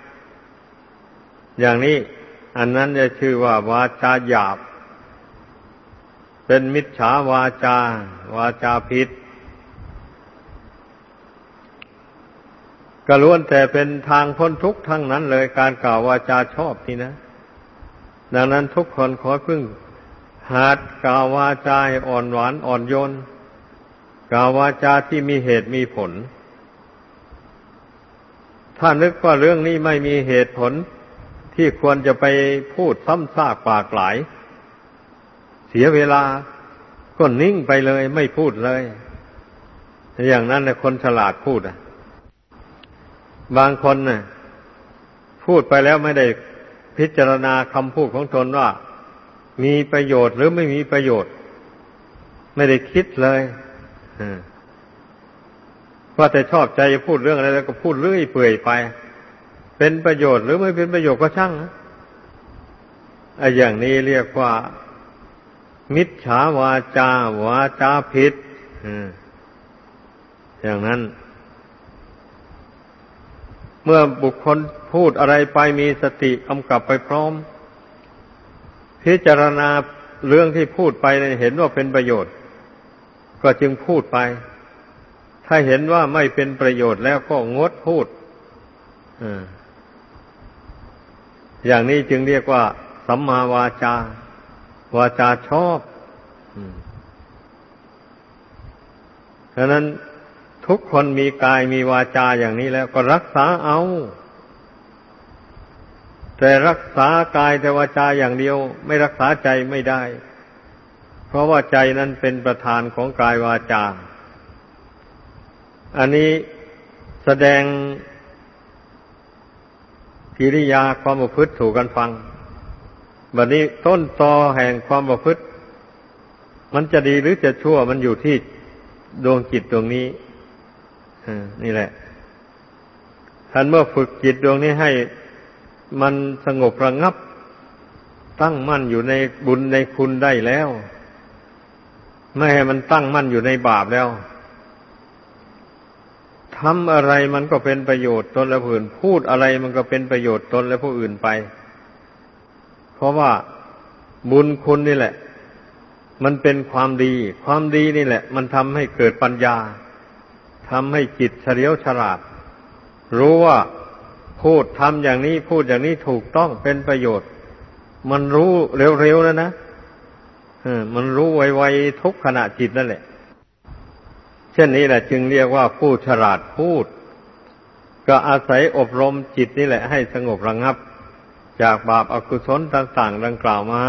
อย่างนี้อันนั้นจะชื่อว่าวาจาหยาบเป็นมิจฉาวาจาวาจาผิดก็ล้วนแต่เป็นทางพ้นทุกข์ทั้งนั้นเลยการกล่าววาจาชอบนี่นะดังนั้นทุกคนขอพึ่งหัดกล่าววาจาให้อ่อนหวานอ่อนโยนกล่าววาจาที่มีเหตุมีผลถ้านึกว่าเรื่องนี้ไม่มีเหตุผลที่ควรจะไปพูดซ้ำซากปากหลายเสียเวลาก็นิ่งไปเลยไม่พูดเลยอย่างนั้นนะคนฉลาดพูดบางคนน่ะพูดไปแล้วไม่ได้พิจารณาคำพูดของตนว่ามีประโยชน์หรือไม่มีประโยชน์ไม่ได้คิดเลยว่าแต่ชอบใจจะพูดเรื่องอะไรแล้วก็พูดเรื่อยเปื่อยไปเป็นประโยชน์หรือไม่เป็นประโยชน์ก็ช่างไอ้อย่างนี้เรียกว่ามิจฉาวาจาวาจาผิดอย่างนั้นเมื่อบุคคลพูดอะไรไปมีสติกำกับไปพร้อมพิจารณาเรื่องที่พูดไปเห็นว่าเป็นประโยชน์ก็จึงพูดไปถ้าเห็นว่าไม่เป็นประโยชน์แล้วก็งดพูดอย่างนี้จึงเรียกว่าสัมมาวาจาวาจาชอบฉะนั้นทุกคนมีกายมีวาจาอย่างนี้แล้วก็รักษาเอาแต่รักษากายแต่วาจาอย่างเดียวไม่รักษาใจไม่ได้เพราะว่าใจนั้นเป็นประธานของกายวาจาอันนี้แสดงกิริยาความประพฤติสู่กันฟังบัดนี้ต้นตอแห่งความประพฤติมันจะดีหรือจะชั่วมันอยู่ที่ดวงจิตดวงนี้นี่แหละท่านเมื่อฝึกจิตดวงนี้ให้มันสงบระงับตั้งมั่นอยู่ในบุญในคุณได้แล้วไม่ให้มันตั้งมั่นอยู่ในบาปแล้วทำอะไรมันก็เป็นประโยชน์ตนและผู้อื่นพูดอะไรมันก็เป็นประโยชน์ตนและผู้อื่นไปเพราะว่าบุญคุณนี่แหละมันเป็นความดีความดีนี่แหละมันทำให้เกิดปัญญาทำให้จิตเฉลียวฉลาดรู้ว่าพูดทำอย่างนี้พูดอย่างนี้ถูกต้องเป็นประโยชน์มันรู้เร็วๆแล้วนะมันรู้ไวๆทุกขณะจิตนั่นแหละเช่นนี้แหละจึงเรียกว่าผู้ฉลาดพูดก็อาศัยอบรมจิตนี่แหละให้สงบระงับจากบาปอกุศลต่างๆดังกล่าวมา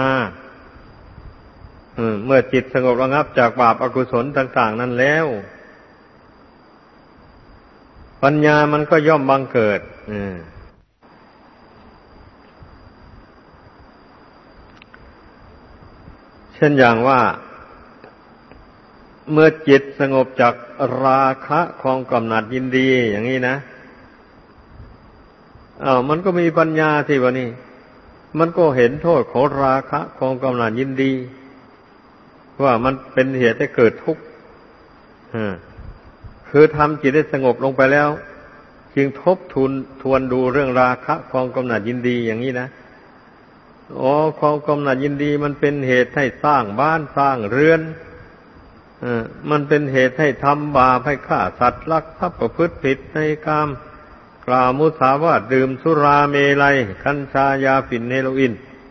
เมื่อจิตสงบระงับจากบาปอกุศลต่างๆนั้นแล้วปัญญามันก็ย่อมบังเกิดเช่นอย่างว่าเมื่อจิตสงบจากราคะความกำหนัดยินดีอย่างนี้นะมันก็มีปัญญาสิวะนี่มันก็เห็นโทษของราคะความกำหนัดยินดีว่ามันเป็นเหตุให้เกิดทุกข์คือทำจิตให้สงบลงไปแล้วจึงทบทวนดูเรื่องราคะความกำหนัดยินดีอย่างนี้นะความกำหนัดยินดีมันเป็นเหตุให้สร้างบ้านสร้างเรือนมันเป็นเหตุให้ทำบาปให้ฆ่าสัตว์ลักทรัพย์ประพฤติผิดในกามกล่าวมุสาวาทดื่มสุราเมลัยกัญชายาฝิ่นเฮโรอีน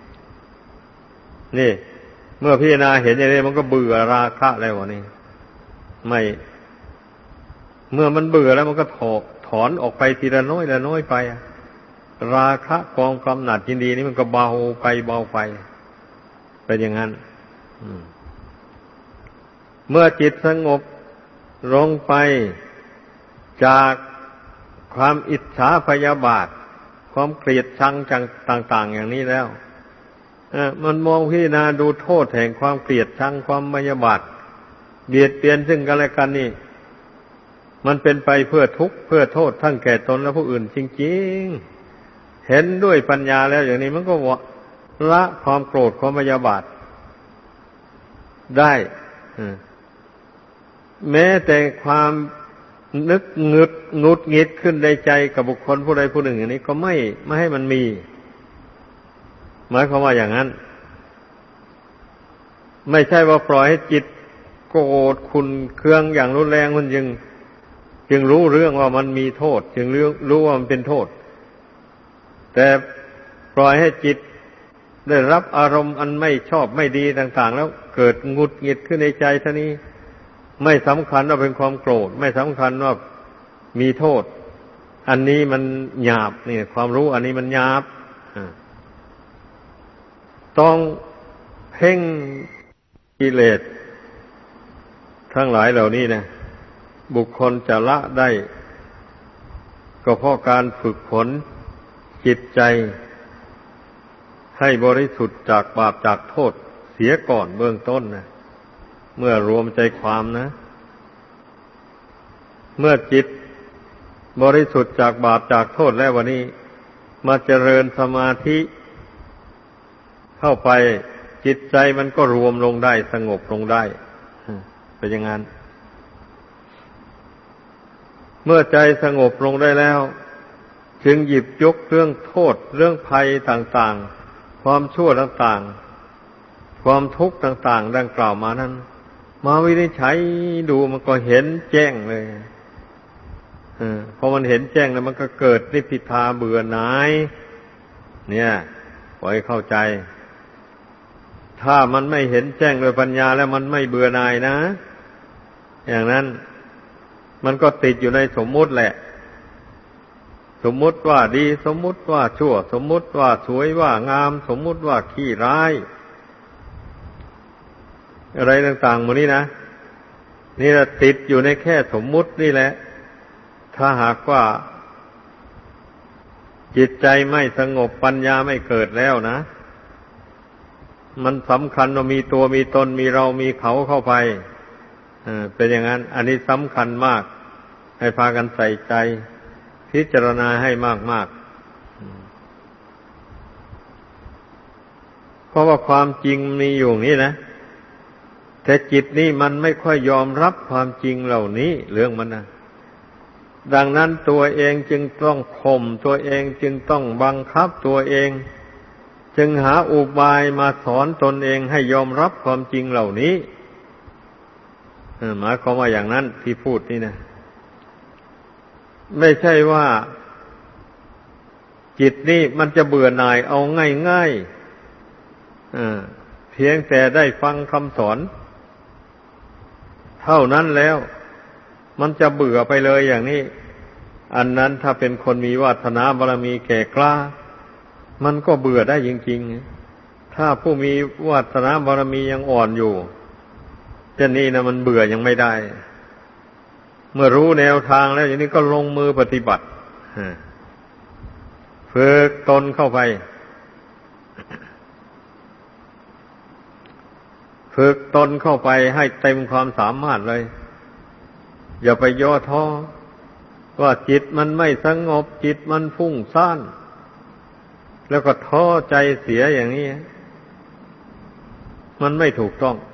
นี่เมื่อพิจารณาเห็นอย่างนี้มันก็เบื่อราคะแล้วนี่ไม่เมื่อมันเบื่อแล้วมันก็ถอนออกไปทีละน้อยละน้อยไปราคะความกำหนัดยินดีนี่มันก็เบาไปเป็นอย่างนั้นเมื่อจิตสงบลงไปจากความอิจฉาพยาบาทความเกลียดชังต่างๆอย่างนี้แล้วมันมองพิจารณาดูโทษแห่งความเกลียดชังความพยาบาทเบียดเบียนซึ่งกันและกันนี่มันเป็นไปเพื่อทุกข์เพื่อโทษทั้งแก่ตนและผู้อื่นจริงๆเห็นด้วยปัญญาแล้วอย่างนี้มันก็ละความโกรธความพยาบาทได้แม้แต่ความนึกหงุดหงิดขึ้นในใจกับบุคคลผู้ใดผู้หนึ่งอย่างนี้ก็ไม่ให้มันมีหมายความว่าอย่างนั้นไม่ใช่ว่าปล่อยให้จิตโกรธขุ่นเคืองอย่างรุนแรงมันจึงรู้เรื่องว่ามันมีโทษจึงรู้ว่ามันเป็นโทษแต่ปล่อยให้จิตได้รับอารมณ์อันไม่ชอบไม่ดีต่างๆแล้วเกิดหงุดหงิดขึ้นในใจท่านี้ไม่สำคัญว่าเป็นความโกรธไม่สำคัญว่ามีโทษอันนี้มันหยาบนี่ความรู้อันนี้มันหยาบต้องเพ่งกิเลสทั้งหลายเหล่านี้นะบุคคลจะละได้ก็เพราะการฝึกฝนจิตใจให้บริสุทธิ์จากบาปจากโทษเสียก่อนเบื้องต้นนะเมื่อรวมใจความนะเมื่อจิตบริสุทธิ์จากบาปจากโทษแล้ววันนี้มาเจริญสมาธิเข้าไปจิตใจมันก็รวมลงได้สงบลงได้เป็นอย่างนั้นเมื่อใจสงบลงได้แล้วจึงหยิบยกเรื่องโทษเรื่องภัยต่างๆความชั่วต่างๆความทุกข์ต่างๆดังกล่าวมานั้นมาวินิจฉัยดูมันก็เห็นแจ้งเลยพอมันเห็นแจ้งแล้วมันก็เกิดนิพพิทาเบื่อหน่ายเนี่ยขอให้เข้าใจถ้ามันไม่เห็นแจ้งโดยปัญญาแล้วมันไม่เบื่อหน่ายนะอย่างนั้นมันก็ติดอยู่ในสมมุติแหละสมมุติว่าดีสมมุติว่าชั่วสมมุติว่าสวยว่างามสมมุติว่าขี้ร้ายอะไรต่างๆหมดนี้นะนี่แหละติดอยู่ในแค่สมมุตินี่แหละถ้าหากว่าจิตใจไม่สงบปัญญาไม่เกิดแล้วนะมันสำคัญว่ามีตัวมีตนมีเรามีเขาเข้าไปเป็นอย่างนั้นอันนี้สำคัญมากให้พากันใส่ใจพิจารณาให้มากเพราะว่าความจริงมีอยู่นี่นะแต่จิตนี่มันไม่ค่อยยอมรับความจริงเหล่านี้เรื่องมันนะดังนั้นตัวเองจึงต้องข่มตัวเองจึงต้องบังคับตัวเองจึงหาอุบายมาสอนตนเองให้ยอมรับความจริงเหล่านี้หมายความว่าอย่างนั้นที่พูดนี่นะไม่ใช่ว่าจิตนี่มันจะเบื่อหน่ายเอาง่ายๆเพียงแต่ได้ฟังคำสอนเท่านั้นแล้วมันจะเบื่อไปเลยอย่างนี้อันนั้นถ้าเป็นคนมีวาสนาบารมีแก่กล้ามันก็เบื่อได้จริงๆถ้าผู้มีวาสนาบารมียังอ่อนอยู่เช่นนี้นะมันเบื่อยังไม่ได้เมื่อรู้แนวทางแล้วอย่างนี้ก็ลงมือปฏิบัติฝึกตนเข้าไปฝึกตนเข้าไปให้เต็มความสามารถเลยอย่าไปย่อท้อว่าจิตมันไม่สงบจิตมันฟุ้งซ่านแล้วก็ท้อใจเสียอย่างนี้มันไม่ถูกต้อง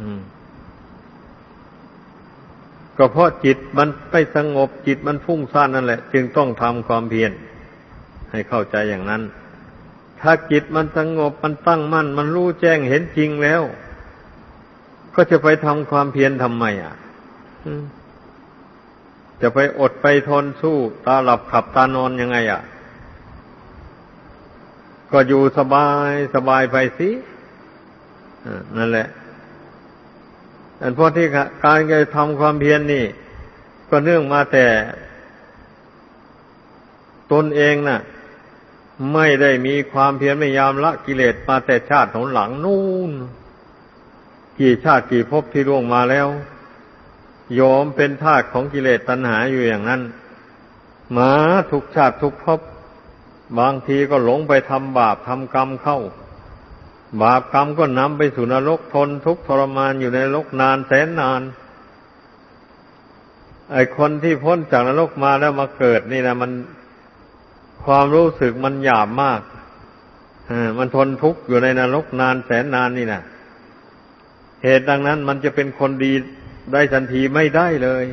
ก็เพราะจิตมันไม่สงบจิตมันฟุ้งซ่านนั่นแหละจึงต้องทำความเพียรให้เข้าใจอย่างนั้นถ้าจิตมันสงบมันตั้งมั่นมันรู้แจ้งเห็นจริงแล้วก็จะไปทำความเพียรทำไมจะไปอดไปทนสู้ตาหลับขับตานอนยังไงก็อยู่สบายสบายไปสินั่นแหละอันเพราะที่การจะทำความเพียรนี่ก็เนื่องมาแต่ตนเองน่ะไม่ได้มีความเพียรพยายามละกิเลสมาแต่ชาติหนหลังนู่นกี่ชาติกี่ภพที่ล่วงมาแล้วยอมเป็นทาสของกิเลสตัณหาอยู่อย่างนั้นมาทุกชาติทุกภพบางทีก็หลงไปทำบาปทำกรรมเข้าบาปกรรมก็นำไปสู่นรกทนทุกข์ทรมานอยู่ในนรกนานแสนนานไอ้คนที่พ้นจากนรกมาแล้วมาเกิดนี่นะมันความรู้สึกมันหยาบมากมันทนทุกข์อยู่ในนรกนานแสนนานนี่นะเหตุดังนั้นมันจะเป็นคนดีได้ทันทีไม่ได้เลย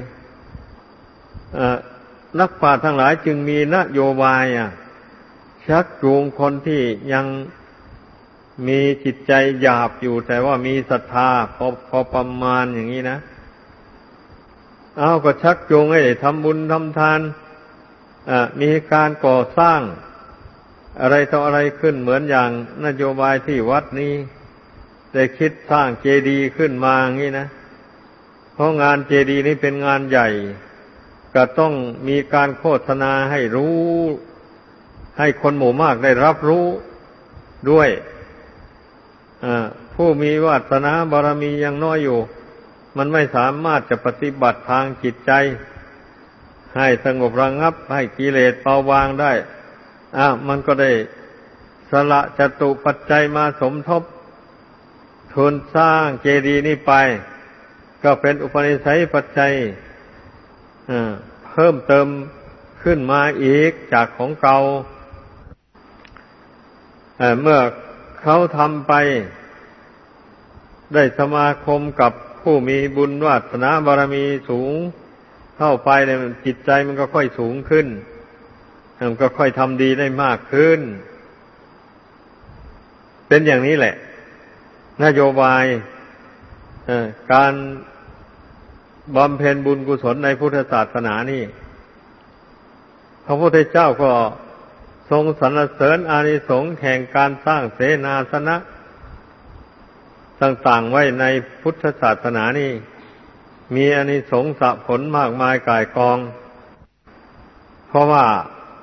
นักปราชญ์ทั้งหลายจึงมีนโยบายชักจูงคนที่ยังมีจิตใจหยาบอยู่แต่ว่ามีศรัทธาพอประมาณอย่างนี้นะก็ชักจูงให้ทำบุญทำทานมีการก่อสร้างอะไรต่ออะไรขึ้นเหมือนอย่างนโยบายที่วัดนี้ได้คิดสร้างเจดีย์ขึ้นมาอย่างนี้นะเพราะงานเจดีย์นี้เป็นงานใหญ่ก็ต้องมีการโฆษณาให้รู้ให้คนหมู่มากได้รับรู้ด้วยผู้มีวาสนาบารมียังน้อยอยู่มันไม่สามารถจะปฏิบัติทางจิตใจให้สงบระงับให้กิเลสเบาบางได้มันก็ได้สละจตุปัจจัยมาสมทบทุนสร้างเจดีย์นี้ไปก็เป็นอุปนิสัยปัจจัยเพิ่มเติมขึ้นมาอีกจากของเก่าเมื่อเขาทำไปได้สมาคมกับผู้มีบุญวาสนาบารมีสูงเข้าไปเนี่ยจิตใจมันก็ค่อยสูงขึ้นมันก็ค่อยทำดีได้มากขึ้นเป็นอย่างนี้แหละนโยบายการบำเพ็ญบุญกุศลในพุทธศาสนานี่พระพุทธเจ้าก็ทรงสรรเสริญอานิสงส์แห่งการสร้างเสนาสนะต่างๆไว้ในพุทธศาสนานี่มีอานิสงส์สะผลมากมายก่ายกองเพราะว่า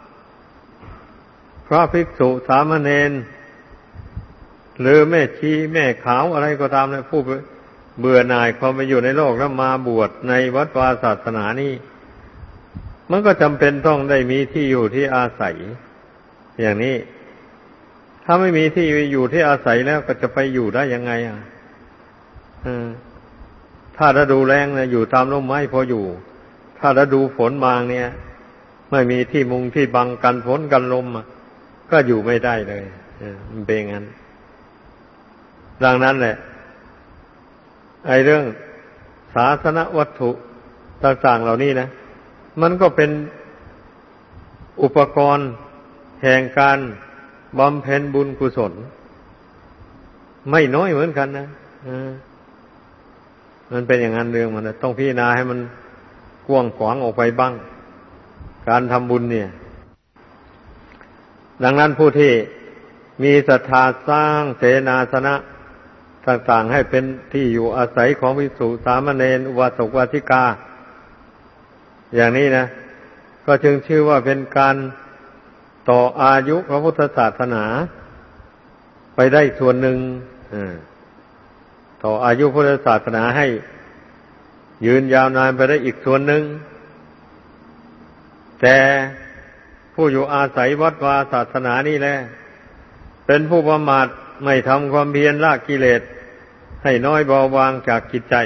พระภิกษุสามเณรหรือแม่ชีแม่ขาวอะไรก็ตามนะผู้เบื่อหน่ายความไปอยู่ในโลกแล้วมาบวชในวัดวาศาสนานี่มันก็จำเป็นต้องได้มีที่อยู่ที่อาศัยอย่างนี้ถ้าไม่มีที่อยู่ที่อาศัยแล้วก็จะไปอยู่ได้ยังไงถ้าฤดูแล้งเนี่ยอยู่ตามร่มไม้พออยู่ถ้าฤดูฝนมาเนี่ยไม่มีที่มุงที่บังกันฝนกันลมก็อยู่ไม่ได้เลยมันเป็นงั้นดังนั้นแหละไอ้เรื่องศาสนวัตถุต่างๆเหล่านี้นะมันก็เป็นอุปกรณ์แห่งการบำเพ็ญบุญกุศลไม่น้อยเหมือนกันนะมันเป็นอย่างนั้นเรื่องมันนะต้องพิจารณาให้มันกว้างขวางออกไปบ้างการทำบุญเนี่ยดังนั้นผู้ที่มีศรัทธาสร้างเสนาสนะต่างๆให้เป็นที่อยู่อาศัยของภิกษุสามเณรอุบาสกอุบาสิกาอย่างนี้นะก็จึงชื่อว่าเป็นการต่ออายุพระพุทธศาสนาไปได้ส่วนหนึ่งต่ออายุพุทธศาสนาให้ยืนยาวนานไปได้อีกส่วนหนึ่งแต่ผู้อยู่อาศัยวัดวาศาสนานี่แหละเป็นผู้ประมาทไม่ทำความเพียรละกิเลสให้น้อยเบาบางจากจิตใจ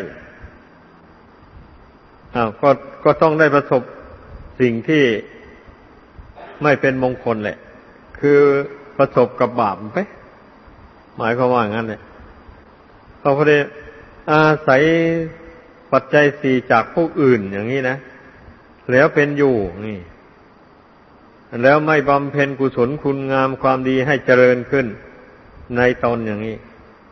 ก็ต้องได้ประสบสิ่งที่ไม่เป็นมงคลแหละคือประสบกับบาปไปหมายความว่างั้นเลยเพราะได้อาศัยปัจจัยสี่จากผู้อื่นอย่างนี้นะแล้วเป็นอยู่นี่แล้วไม่บำเพ็ญกุศลคุณงามความดีให้เจริญขึ้นในตนอย่างนี้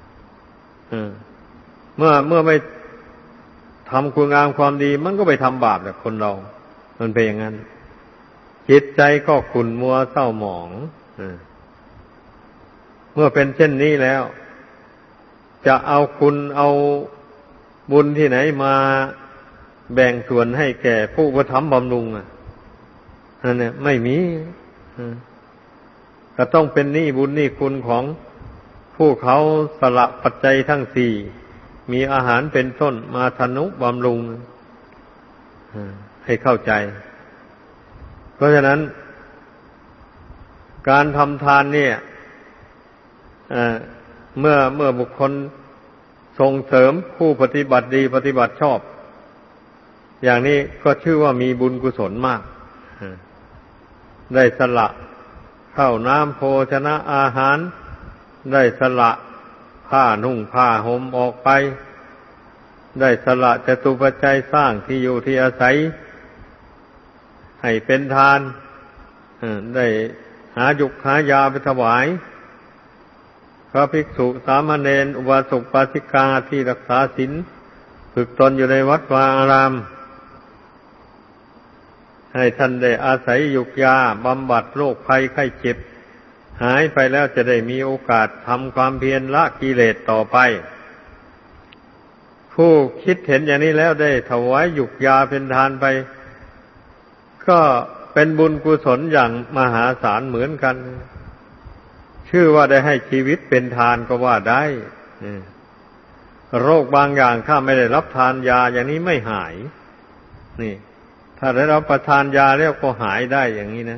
เมื่อไม่ทำคุณงามความดีมันก็ไปทำบาปแหละคนเรามันเป็นอย่างนั้นจิตใจก็ขุ่นมัวเศร้าหมองเมื่อเป็นเช่นนี้แล้วจะเอาคุณเอาบุญที่ไหนมาแบ่งส่วนให้แก่ผู้อุปถัมภ์บำรุงนั่นเนี่ยไม่มีก็ต้องเป็นหนี้บุญหนี้คุณของผู้เขาสละปัจจัยทั้งสี่มีอาหารเป็นต้นมาทนุบำรุงให้เข้าใจเพราะฉะนั้นการทำทานเนี่ยเมื่อบุคคลส่งเสริมผู้ปฏิบัติดีปฏิบัติชอบอย่างนี้ก็ชื่อว่ามีบุญกุศลมากได้สละข้าวน้ำโภชนะอาหารได้สละผ้านุ่งผ้าห่มออกไปได้สละจตุปัจจัยสร้างที่อยู่ที่อาศัยให้เป็นทานได้หายุกหายาไปถวายพระภิกษุสามเณรอุบาสกอุบาสิกาที่รักษาศีลฝึกตนอยู่ในวัดวาอารามให้ท่านได้อาศัยยุกยาบำบัดโรคภัยไข้เจ็บหายไปแล้วจะได้มีโอกาสทำความเพียรละกิเลสต่อไปผู้คิดเห็นอย่างนี้แล้วได้ถวายยุกยาเป็นทานไปก็เป็นบุญกุศลอย่างมหาศาลเหมือนกันชื่อว่าได้ให้ชีวิตเป็นทานก็ว่าได้โรคบางอย่างถ้าไม่ได้รับทานยาอย่างนี้ไม่หายนี่ถ้าได้รับประทานยาแล้วก็หายได้อย่างนี้นะ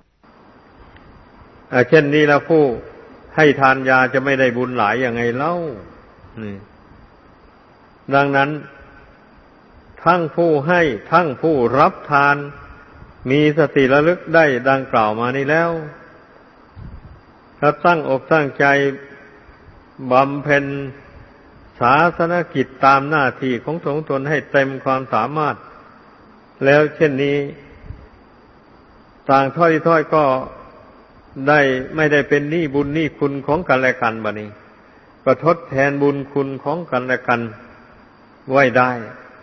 เช่นนี้แล้วผู้ให้ทานยาจะไม่ได้บุญหลายอย่างไงเล่านี่ดังนั้นทั้งผู้ให้ทั้งผู้รับทานมีสติระลึกได้ดังกล่าวมานี้แล้วถ้าตั้งอกตั้งใจบำเพ็ญศาสนกิจตามหน้าที่ของตนให้เต็มความสามารถแล้วเช่นนี้ต่างถ้อยก็ได้ไม่ได้เป็นหนี้บุญหนี้คุณของกันและกันบัดนี้ก็ทดแทนบุญคุณของกันและกันไว้ได้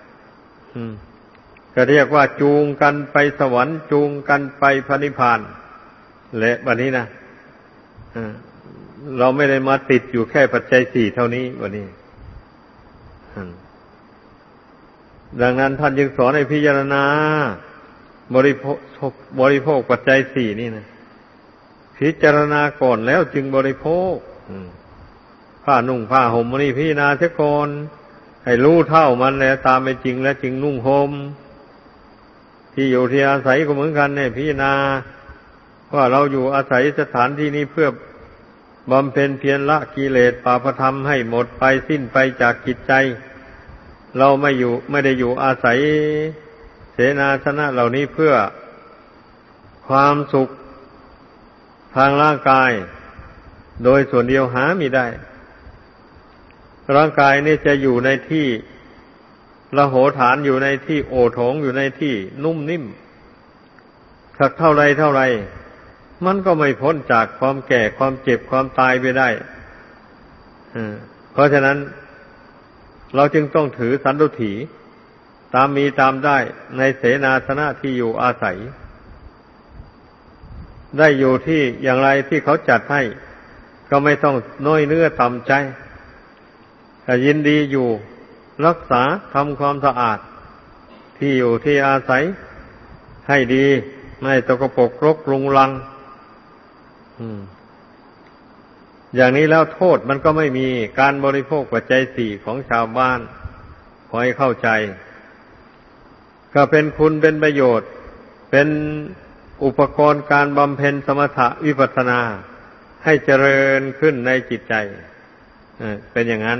ก็เรียกว่าจูงกันไปสวรรค์จูงกันไปพระนิพพานและบัดนี้นะเราไม่ได้มาติดอยู่แค่ปัจจัยสี่เท่านี้บัดนี้ดังนั้นท่านจึงสอนให้พิจารณาบริโภคปัจจัยสี่นี่นะพิจารณาก่อนแล้วจึงบริโภคผ้านุ่งผ้าห่มนี่พิจารณาเสียก่อนให้รู้เท่ามันแล้วตามเป็นจริงแล้วจึงนุ่งห่มที่อยู่ที่อาศัยก็เหมือนกันเนี่ยพิจารณาว่าเราอยู่อาศัยสถานที่นี้เพื่อบำเพ็ญเพียรละกิเลสปาปธรรมให้หมดไปสิ้นไปจากจิตใจเราไม่ได้อยู่อาศัยเสนาสนะเหล่านี้เพื่อความสุขทางร่างกายโดยส่วนเดียวหามิได้ร่างกายนี่จะอยู่ในที่ละโหฐานอยู่ในที่โอโถงอยู่ในที่นุ่มนิ่มสักเท่าไรมันก็ไม่พ้นจากความแก่ความเจ็บความตายไปได้เพราะฉะนั้นเราจึงต้องถือสันตุถีตามมีตามได้ในเสนาสนะที่อยู่อาศัยได้อยู่ที่อย่างไรที่เขาจัดให้ก็ไม่ต้องน้อยเนื้อต่ำใจแต่ยินดีอยู่รักษาทำความสะอาดที่อยู่ที่อาศัยให้ดีไม่ตกปรกรกรุงรังอย่างนี้แล้วโทษมันก็ไม่มีการบริโภคปัจจัยสี่ของชาวบ้านขอให้เข้าใจก็เป็นคุณเป็นประโยชน์เป็นอุปกรณ์การบำเพ็ญสมถะวิปัสสนาให้เจริญขึ้นในจิตใจเป็นอย่างนั้น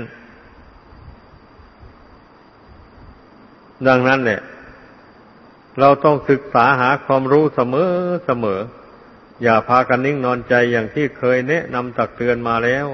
ดังนั้นเนี่ยเราต้องศึกษาหาความรู้เสมออย่าพากันนิ่งนอนใจอย่างที่เคยแนะนำตักเตือนมาแล้ว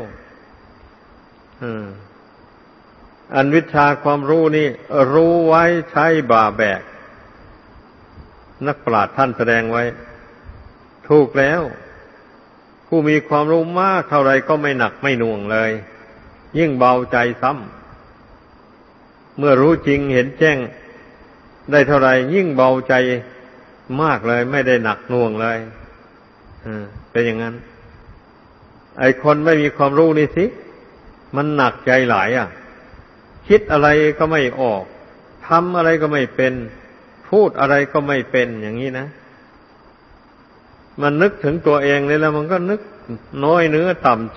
อันวิชาความรู้นี่รู้ไว้ใช้บ่าแบกนักปราชญ์ท่านแสดงไว้ถูกแล้วผู้มีความรู้มากเท่าไรก็ไม่หนักไม่หน่วงเลยยิ่งเบาใจซ้ำเมื่อรู้จริงเห็นแจ้งได้เท่าไรยิ่งเบาใจมากเลยไม่ได้หนักหน่วงเลยเป็นอย่างนั้นไอ้คนไม่มีความรู้นี่สิมันหนักใจหลายคิดอะไรก็ไม่ออกทำอะไรก็ไม่เป็นพูดอะไรก็ไม่เป็นอย่างนี้นะมันนึกถึงตัวเองเลยแล้วมันก็นึกน้อยเนื้อต่ำใจ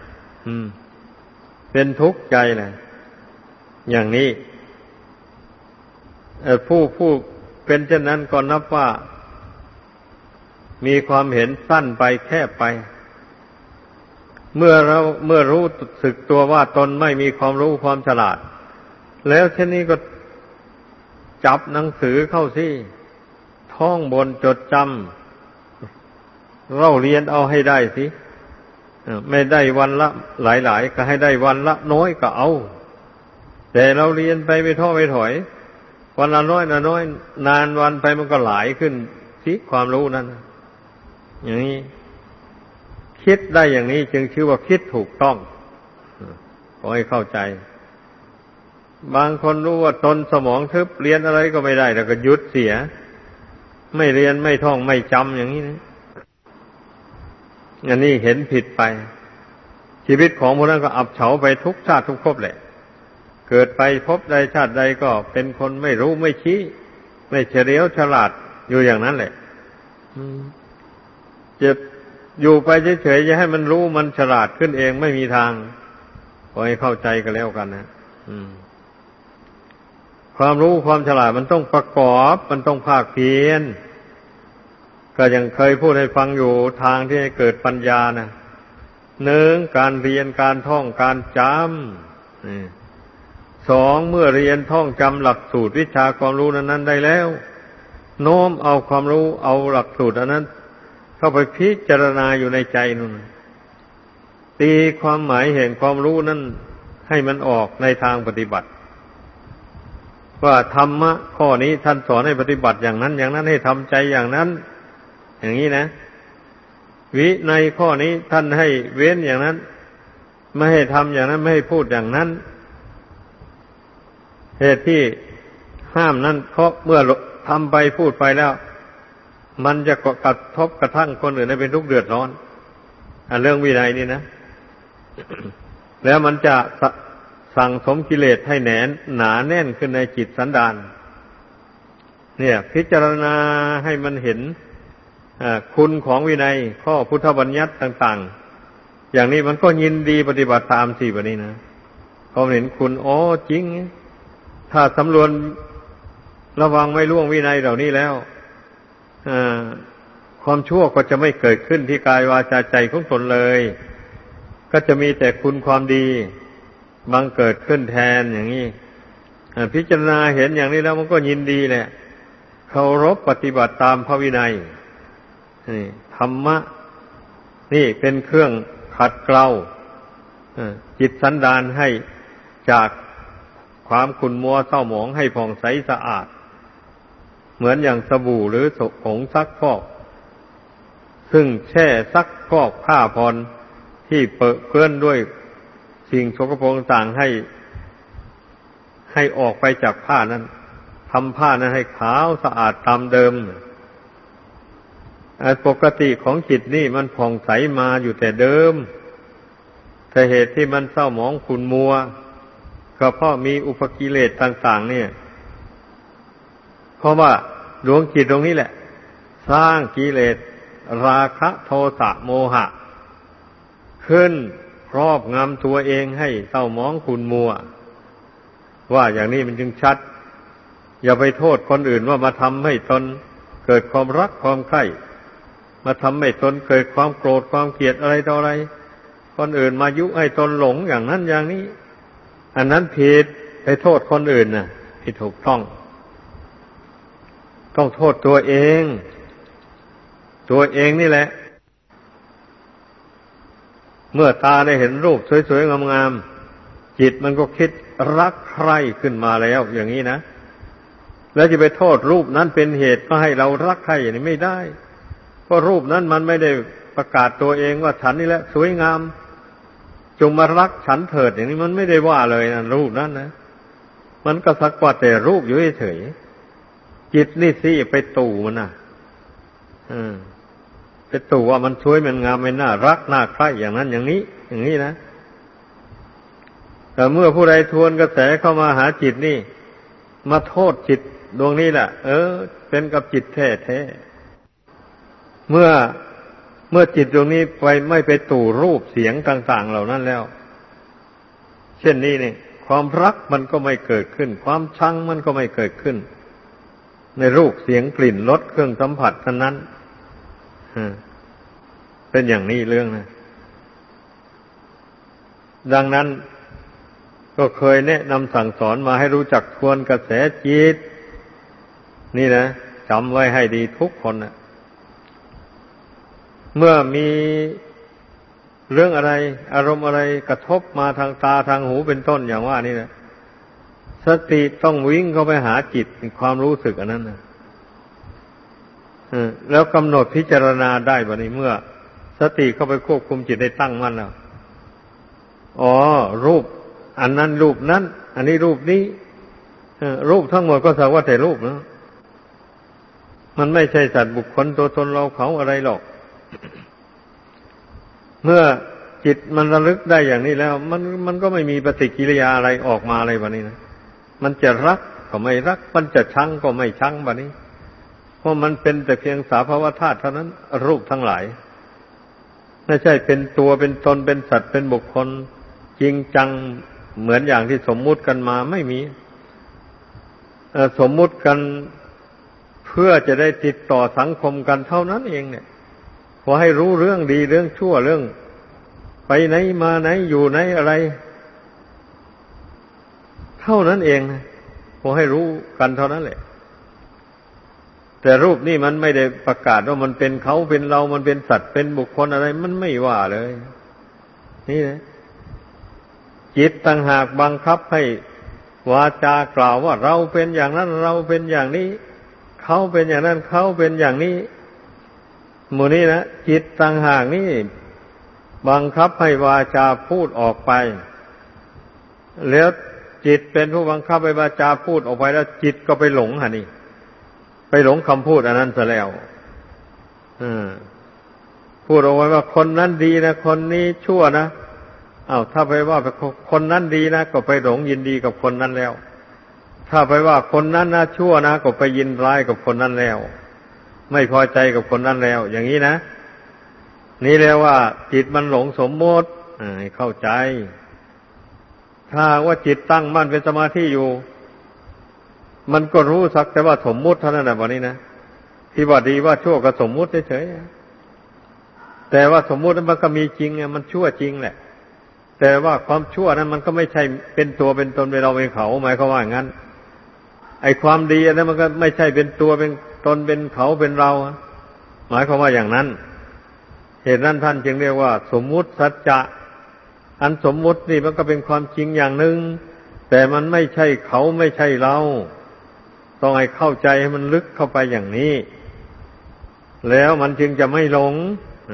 เป็นทุกข์ใจแหละอย่างนี้ผู้เป็นเช่นนั้นก็นับว่ามีความเห็นสั้นไปแคบไปเมื่อรู้สึกตัวว่าตนไม่มีความรู้ความฉลาดแล้วเช่นนี้ก็จับหนังสือเข้าสิท่องบนจดจำเราเรียนเอาให้ได้สิไม่ได้วันละหลายๆก็ให้ได้วันละน้อยก็เอาแต่เราเรียนไปไม่ท้อไม่ถอยวันละน้อยนานวันไปมันก็หลายขึ้นสิความรู้นั้นอย่างนี้คิดได้อย่างนี้จึงชื่อว่าคิดถูกต้องขอให้เข้าใจบางคนรู้ว่าตนสมองทึบเรียนอะไรก็ไม่ได้แล้วก็หยุดเสียไม่เรียนไม่ท่องไม่จำอย่างนี้นะอันนี้เห็นผิดไปชีวิตของพวกนั้นก็อับเฉาไปทุกชาติทุกภพแหละเกิดไปพบใดชาติใดก็เป็นคนไม่รู้ไม่ชี้ไม่เฉลียวฉลาดอยู่อย่างนั้นแหละจะอยู่ไปเฉยๆจะให้มันรู้มันฉลาดขึ้นเองไม่มีทางขอให้เข้าใจกันแล้วกันนะความรู้ความฉลาดมันต้องประกอบมันต้องภาคเพียรก็ยังเคยพูดให้ฟังอยู่ทางที่ให้เกิดปัญญานะหนึ่งการเรียนการท่องการจำสองเมื่อเรียนท่องจำหลักสูตรวิชาความรู้นั้นได้แล้วโน้มเอาความรู้เอาหลักสูตรอันนั้นเข้าไปพิจารณาอยู่ในใจนู่นตีความหมายแห่งความรู้นั้นให้มันออกในทางปฏิบัติว่าธรรมะข้อนี้ท่านสอนให้ปฏิบัติอย่างนั้นอย่างนั้นให้ทำใจอย่างนั้นอย่างนี้นะวินัยข้อนี้ท่านให้เว้นอย่างนั้นไม่ให้ทำอย่างนั้นไม่ให้พูดอย่างนั้นเหตุที่ห้ามนั้นเพราะเมื่อทำไปพูดไปแล้วมันจะกระทบกระทั่งคนอื่นให้เป็นทุกข์เดือดร้อนเรื่องวินัยนี่นะ แล้วมันจะสั่งสมกิเลสให้หนาแน่นขึ้นในจิตสันดานเนี่ยพิจารณาให้มันเห็นคุณของวินัยข้อพุทธบัญญัติต่างๆอย่างนี้มันก็ยินดีปฏิบัติตามสิแบบนี้นะพอเห็นคุณอ๋อจริงถ้าสำรวมระวังไม่ล่วงวินัยเหล่านี้แล้วความชั่วก็จะไม่เกิดขึ้นที่กายวาจาใจของตนเลยก็จะมีแต่คุณความดีบังเกิดขึ้นแทนอย่างนี้พิจารณาเห็นอย่างนี้แล้วมันก็ยินดีแหละเคารพปฏิบัติตามพระวินัยธรรมะนี่เป็นเครื่องขัดเกลาจิตสันดานให้จากความขุ่นมัวเศร้าหมองให้ผ่องใสสะอาดเหมือนอย่างสบู่หรือผงซักฟอกซึ่งแช่ซักฟอกผ้าผ่อนที่เปื้อนด้วยสิ่งสกปรกต่างให้ออกไปจากผ้านั้นทำผ้านั้นให้ขาวสะอาดตามเดิมปกติของจิตนี่มันผ่องใสมาอยู่แต่เดิมแต่เหตุที่มันเศร้าหมองขุ่นมัวก็เพราะมีอุปกิเลสต่างๆเนี่ยเพราะว่าดวงจิตตรงนี้แหละสร้างกิเลสราคะโทสะโมหะขึ้นครอบงำตัวเองให้เศร้าหมองขุ่นมัวว่าอย่างนี้มันจึงชัดอย่าไปโทษคนอื่นว่ามาทำให้ตนเกิดความรักความใคร่มาทำให้ตนเกิดความโกรธความเกลียดอะไรต่ออะไรคนอื่นมายุให้ตนหลงอย่างนั้นอย่างนี้อันนั้นผิดไปโทษคนอื่นน่ะที่ถูกต้องโทษตัวเองนี่แหละเมื่อตาได้เห็นรูปสวยๆงามๆจิตมันก็คิดรักใคร่ขึ้นมาแล้วอย่างนี้นะแล้วจะไปโทษรูปนั้นเป็นเหตุก็ให้เรารักใคร่อย่างนี้ไม่ได้เพราะรูปนั้นมันไม่ได้ประกาศตัวเองว่าฉันนี่แหละสวยงามจงมารักฉันเถิดอย่างนี้มันไม่ได้ว่าเลยนะรูปนั้นนะมันก็สักว่าแต่รูปอยู่เฉยๆจิตนี่สิไปตู่มันนะไปตู่ว่ามันสวยมันงามมันน่ารักน่าใคร่อย่างนั้นอย่างนี้นะแต่เมื่อผู้ใดทวนกระแสเข้ามาหาจิตนี่มาโทษจิตดวงนี้แหละเป็นกับจิตแท้ๆเมื่อจิตดวงนี้ไปไม่ไปตู่รูปเสียงต่างๆเหล่านั้นแล้วเช่นนี้นี่ความรักมันก็ไม่เกิดขึ้นความชังมันก็ไม่เกิดขึ้นในรูปเสียงกลิ่นรสเครื่องสัมผัสนั้นเป็นอย่างนี้เรื่องนะดังนั้นก็เคยแนะนำสั่งสอนมาให้รู้จักทวนกระแสจิตนี่นะจำไว้ให้ดีทุกคนนะเมื่อมีเรื่องอะไรอารมณ์อะไรกระทบมาทางตาทางหูเป็นต้นอย่างว่านี่นะสติต้องวิ่งเข้าไปหาจิตความรู้สึกอันนั้นนะแล้วกำหนดพิจารณาได้บัดนี้เมื่อสติเข้าไปควบคุมจิตได้ตั้งมั่นแล้วรูปอันนั้นรูปนั้นอันนี้รูปนี้รูปทั้งหมดก็สักว่าแต่รูปนะมันไม่ใช่สัตว์บุคคลตัวตนเราเขาอะไรหรอกเมื่อจิตมันระลึกได้อย่างนี้แล้วมันก็ไม่มีปฏิกิริยาอะไรออกมาอะไรแบบนี้นะมันจะรักก็ไม่รักมันจะชังก็ไม่ชังแบบนี้เพราะมันเป็นแต่เพียงสภาวะธาตุเท่านั้นรูปทั้งหลายไม่ใช่เป็นตัวเป็นตนเป็นสัตว์เป็นบุคคลจริงจังเหมือนอย่างที่สมมุติกันมาไม่มีสมมุติกันเพื่อจะได้ติดต่อสังคมกันเท่านั้นเองเนี่ยพอให้รู้เรื่องดีเรื่องชั่วเรื่องไปไหนมาไหนอยู่ไหนอะไรเท่านั้นเองนะพอให้รู้กันเท่านั้นแหละแต่รูปนี่มันไม่ได้ประกาศว่ามันเป็นเขาเป็นเรามันเป็นสัตว์เป็นบุคคลอะไรมันไม่ว่าเลยนี่นะจิตต่างหากบังคับให้วาจากล่าวว่าเราเป็นอย่างนั้นเราเป็นอย่างนี้เขาเป็นอย่างนั้นเขาเป็นอย่างนี้หมู่นี้นะจิตต่างหากนี่บังคับให้วาจาพูดออกไปแล้วจิตเป็นผู้บังคับให้วาจาพูดออกไปแล้วจิตก็ไปหลงนี่ไปหลงคำพูดอันนั้นซะแล้วพูดออกไปว่าคนนั้นดีนะคนนี้ชั่วนะถ้าไปว่าคนนั้นดีนะก็ไปหลงยินดีกับคนนั้นแล้วถ้าไปว่าคนนั้นนะชั่วนะก็ไปยินร้ายกับคนนั้นแล้วไม่พอใจกับคนนั้นแล้วอย่างนี้นะนี่เรียกว่าจิตมันหลงสมมติให้เข้าใจถ้าว่าจิตตั้งมั่นเป็นสมาธิอยู่มันก็รู้สักแต่ว่าสมมุติเท่านั้นนะวันนี้นะที่ว่าดีว่าชั่วก็สมมุติเฉยๆแต่ว่าสมมุติมันก็มีจริงไงมันชั่วจริงแหละแต่ว่าความชั่วนั้นมันก็ไม่ใช่เป็นตัวเป็นตนเป็นเราเป็นเขาหมายความว่าอย่างนั้นไอ้ความดีอันนั้นมันก็ไม่ใช่เป็นตัวเป็นตนเป็นเขาเป็นเราหมายความว่าอย่างนั้นเหตุนั้นท่านจึงเรียกว่าสมมุติสัจจะอันสมมุตินี่มันก็เป็นความจริงอย่างหนึ่งแต่มันไม่ใช่เขาไม่ใช่เราต้องให้เข้าใจให้มันลึกเข้าไปอย่างนี้แล้วมันจึงจะไม่หลง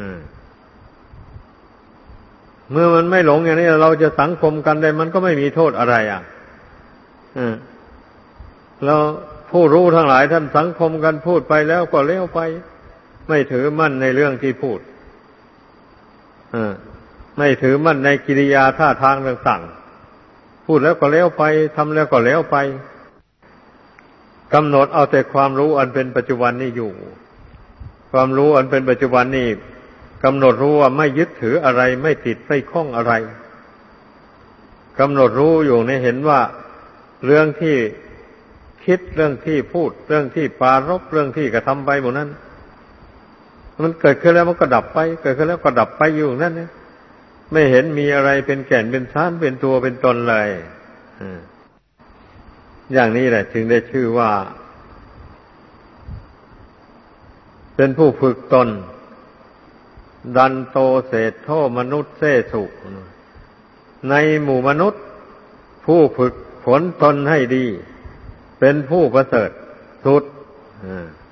เมื่อมันไม่หลงอย่างนี้เราจะสังคมกันได้มันก็ไม่มีโทษอะไรแล้วผู้รู้ทั้งหลายท่านสังคมกันพูดไปแล้วก็เลี้ยวไปไม่ถือมั่นในเรื่องที่พูดไม่ถือมั่นในกิริยาท่าทางต่างๆพูดแล้วก็เลี้ยวไปทำแล้วก็เลี้ยวไปกำหนดเอาแต่ความรู้อันเป็นปัจจุบันนี่อยู่ความรู้อันเป็นปัจจุบันนี่กำหนดรู้ว่าไม่ยึดถืออะไรไม่ติดไม่คล้องอะไรกำหนดรู้อยู่ในเห็นว่าเรื่องที่คิดเรื่องที่พูดเรื่องที่ปรารภเรื่องที่กระทำไปหมดนั้นมันเกิดขึ้นแล้วมันก็ดับไปเกิดขึ้นแล้วก็ดับไปอยู่นั่นนะไม่เห็นมีอะไรเป็นแก่นเป็นสารเป็นตัวเป็นตนเลยอย่างนี้แหละจึงได้ชื่อว่าเป็นผู้ฝึกตนดันโตเศธโธมนุษย์เสสุในหมู่มนุษย์ผู้ฝึกฝนตนให้ดีเป็นผู้ประเสริฐสุด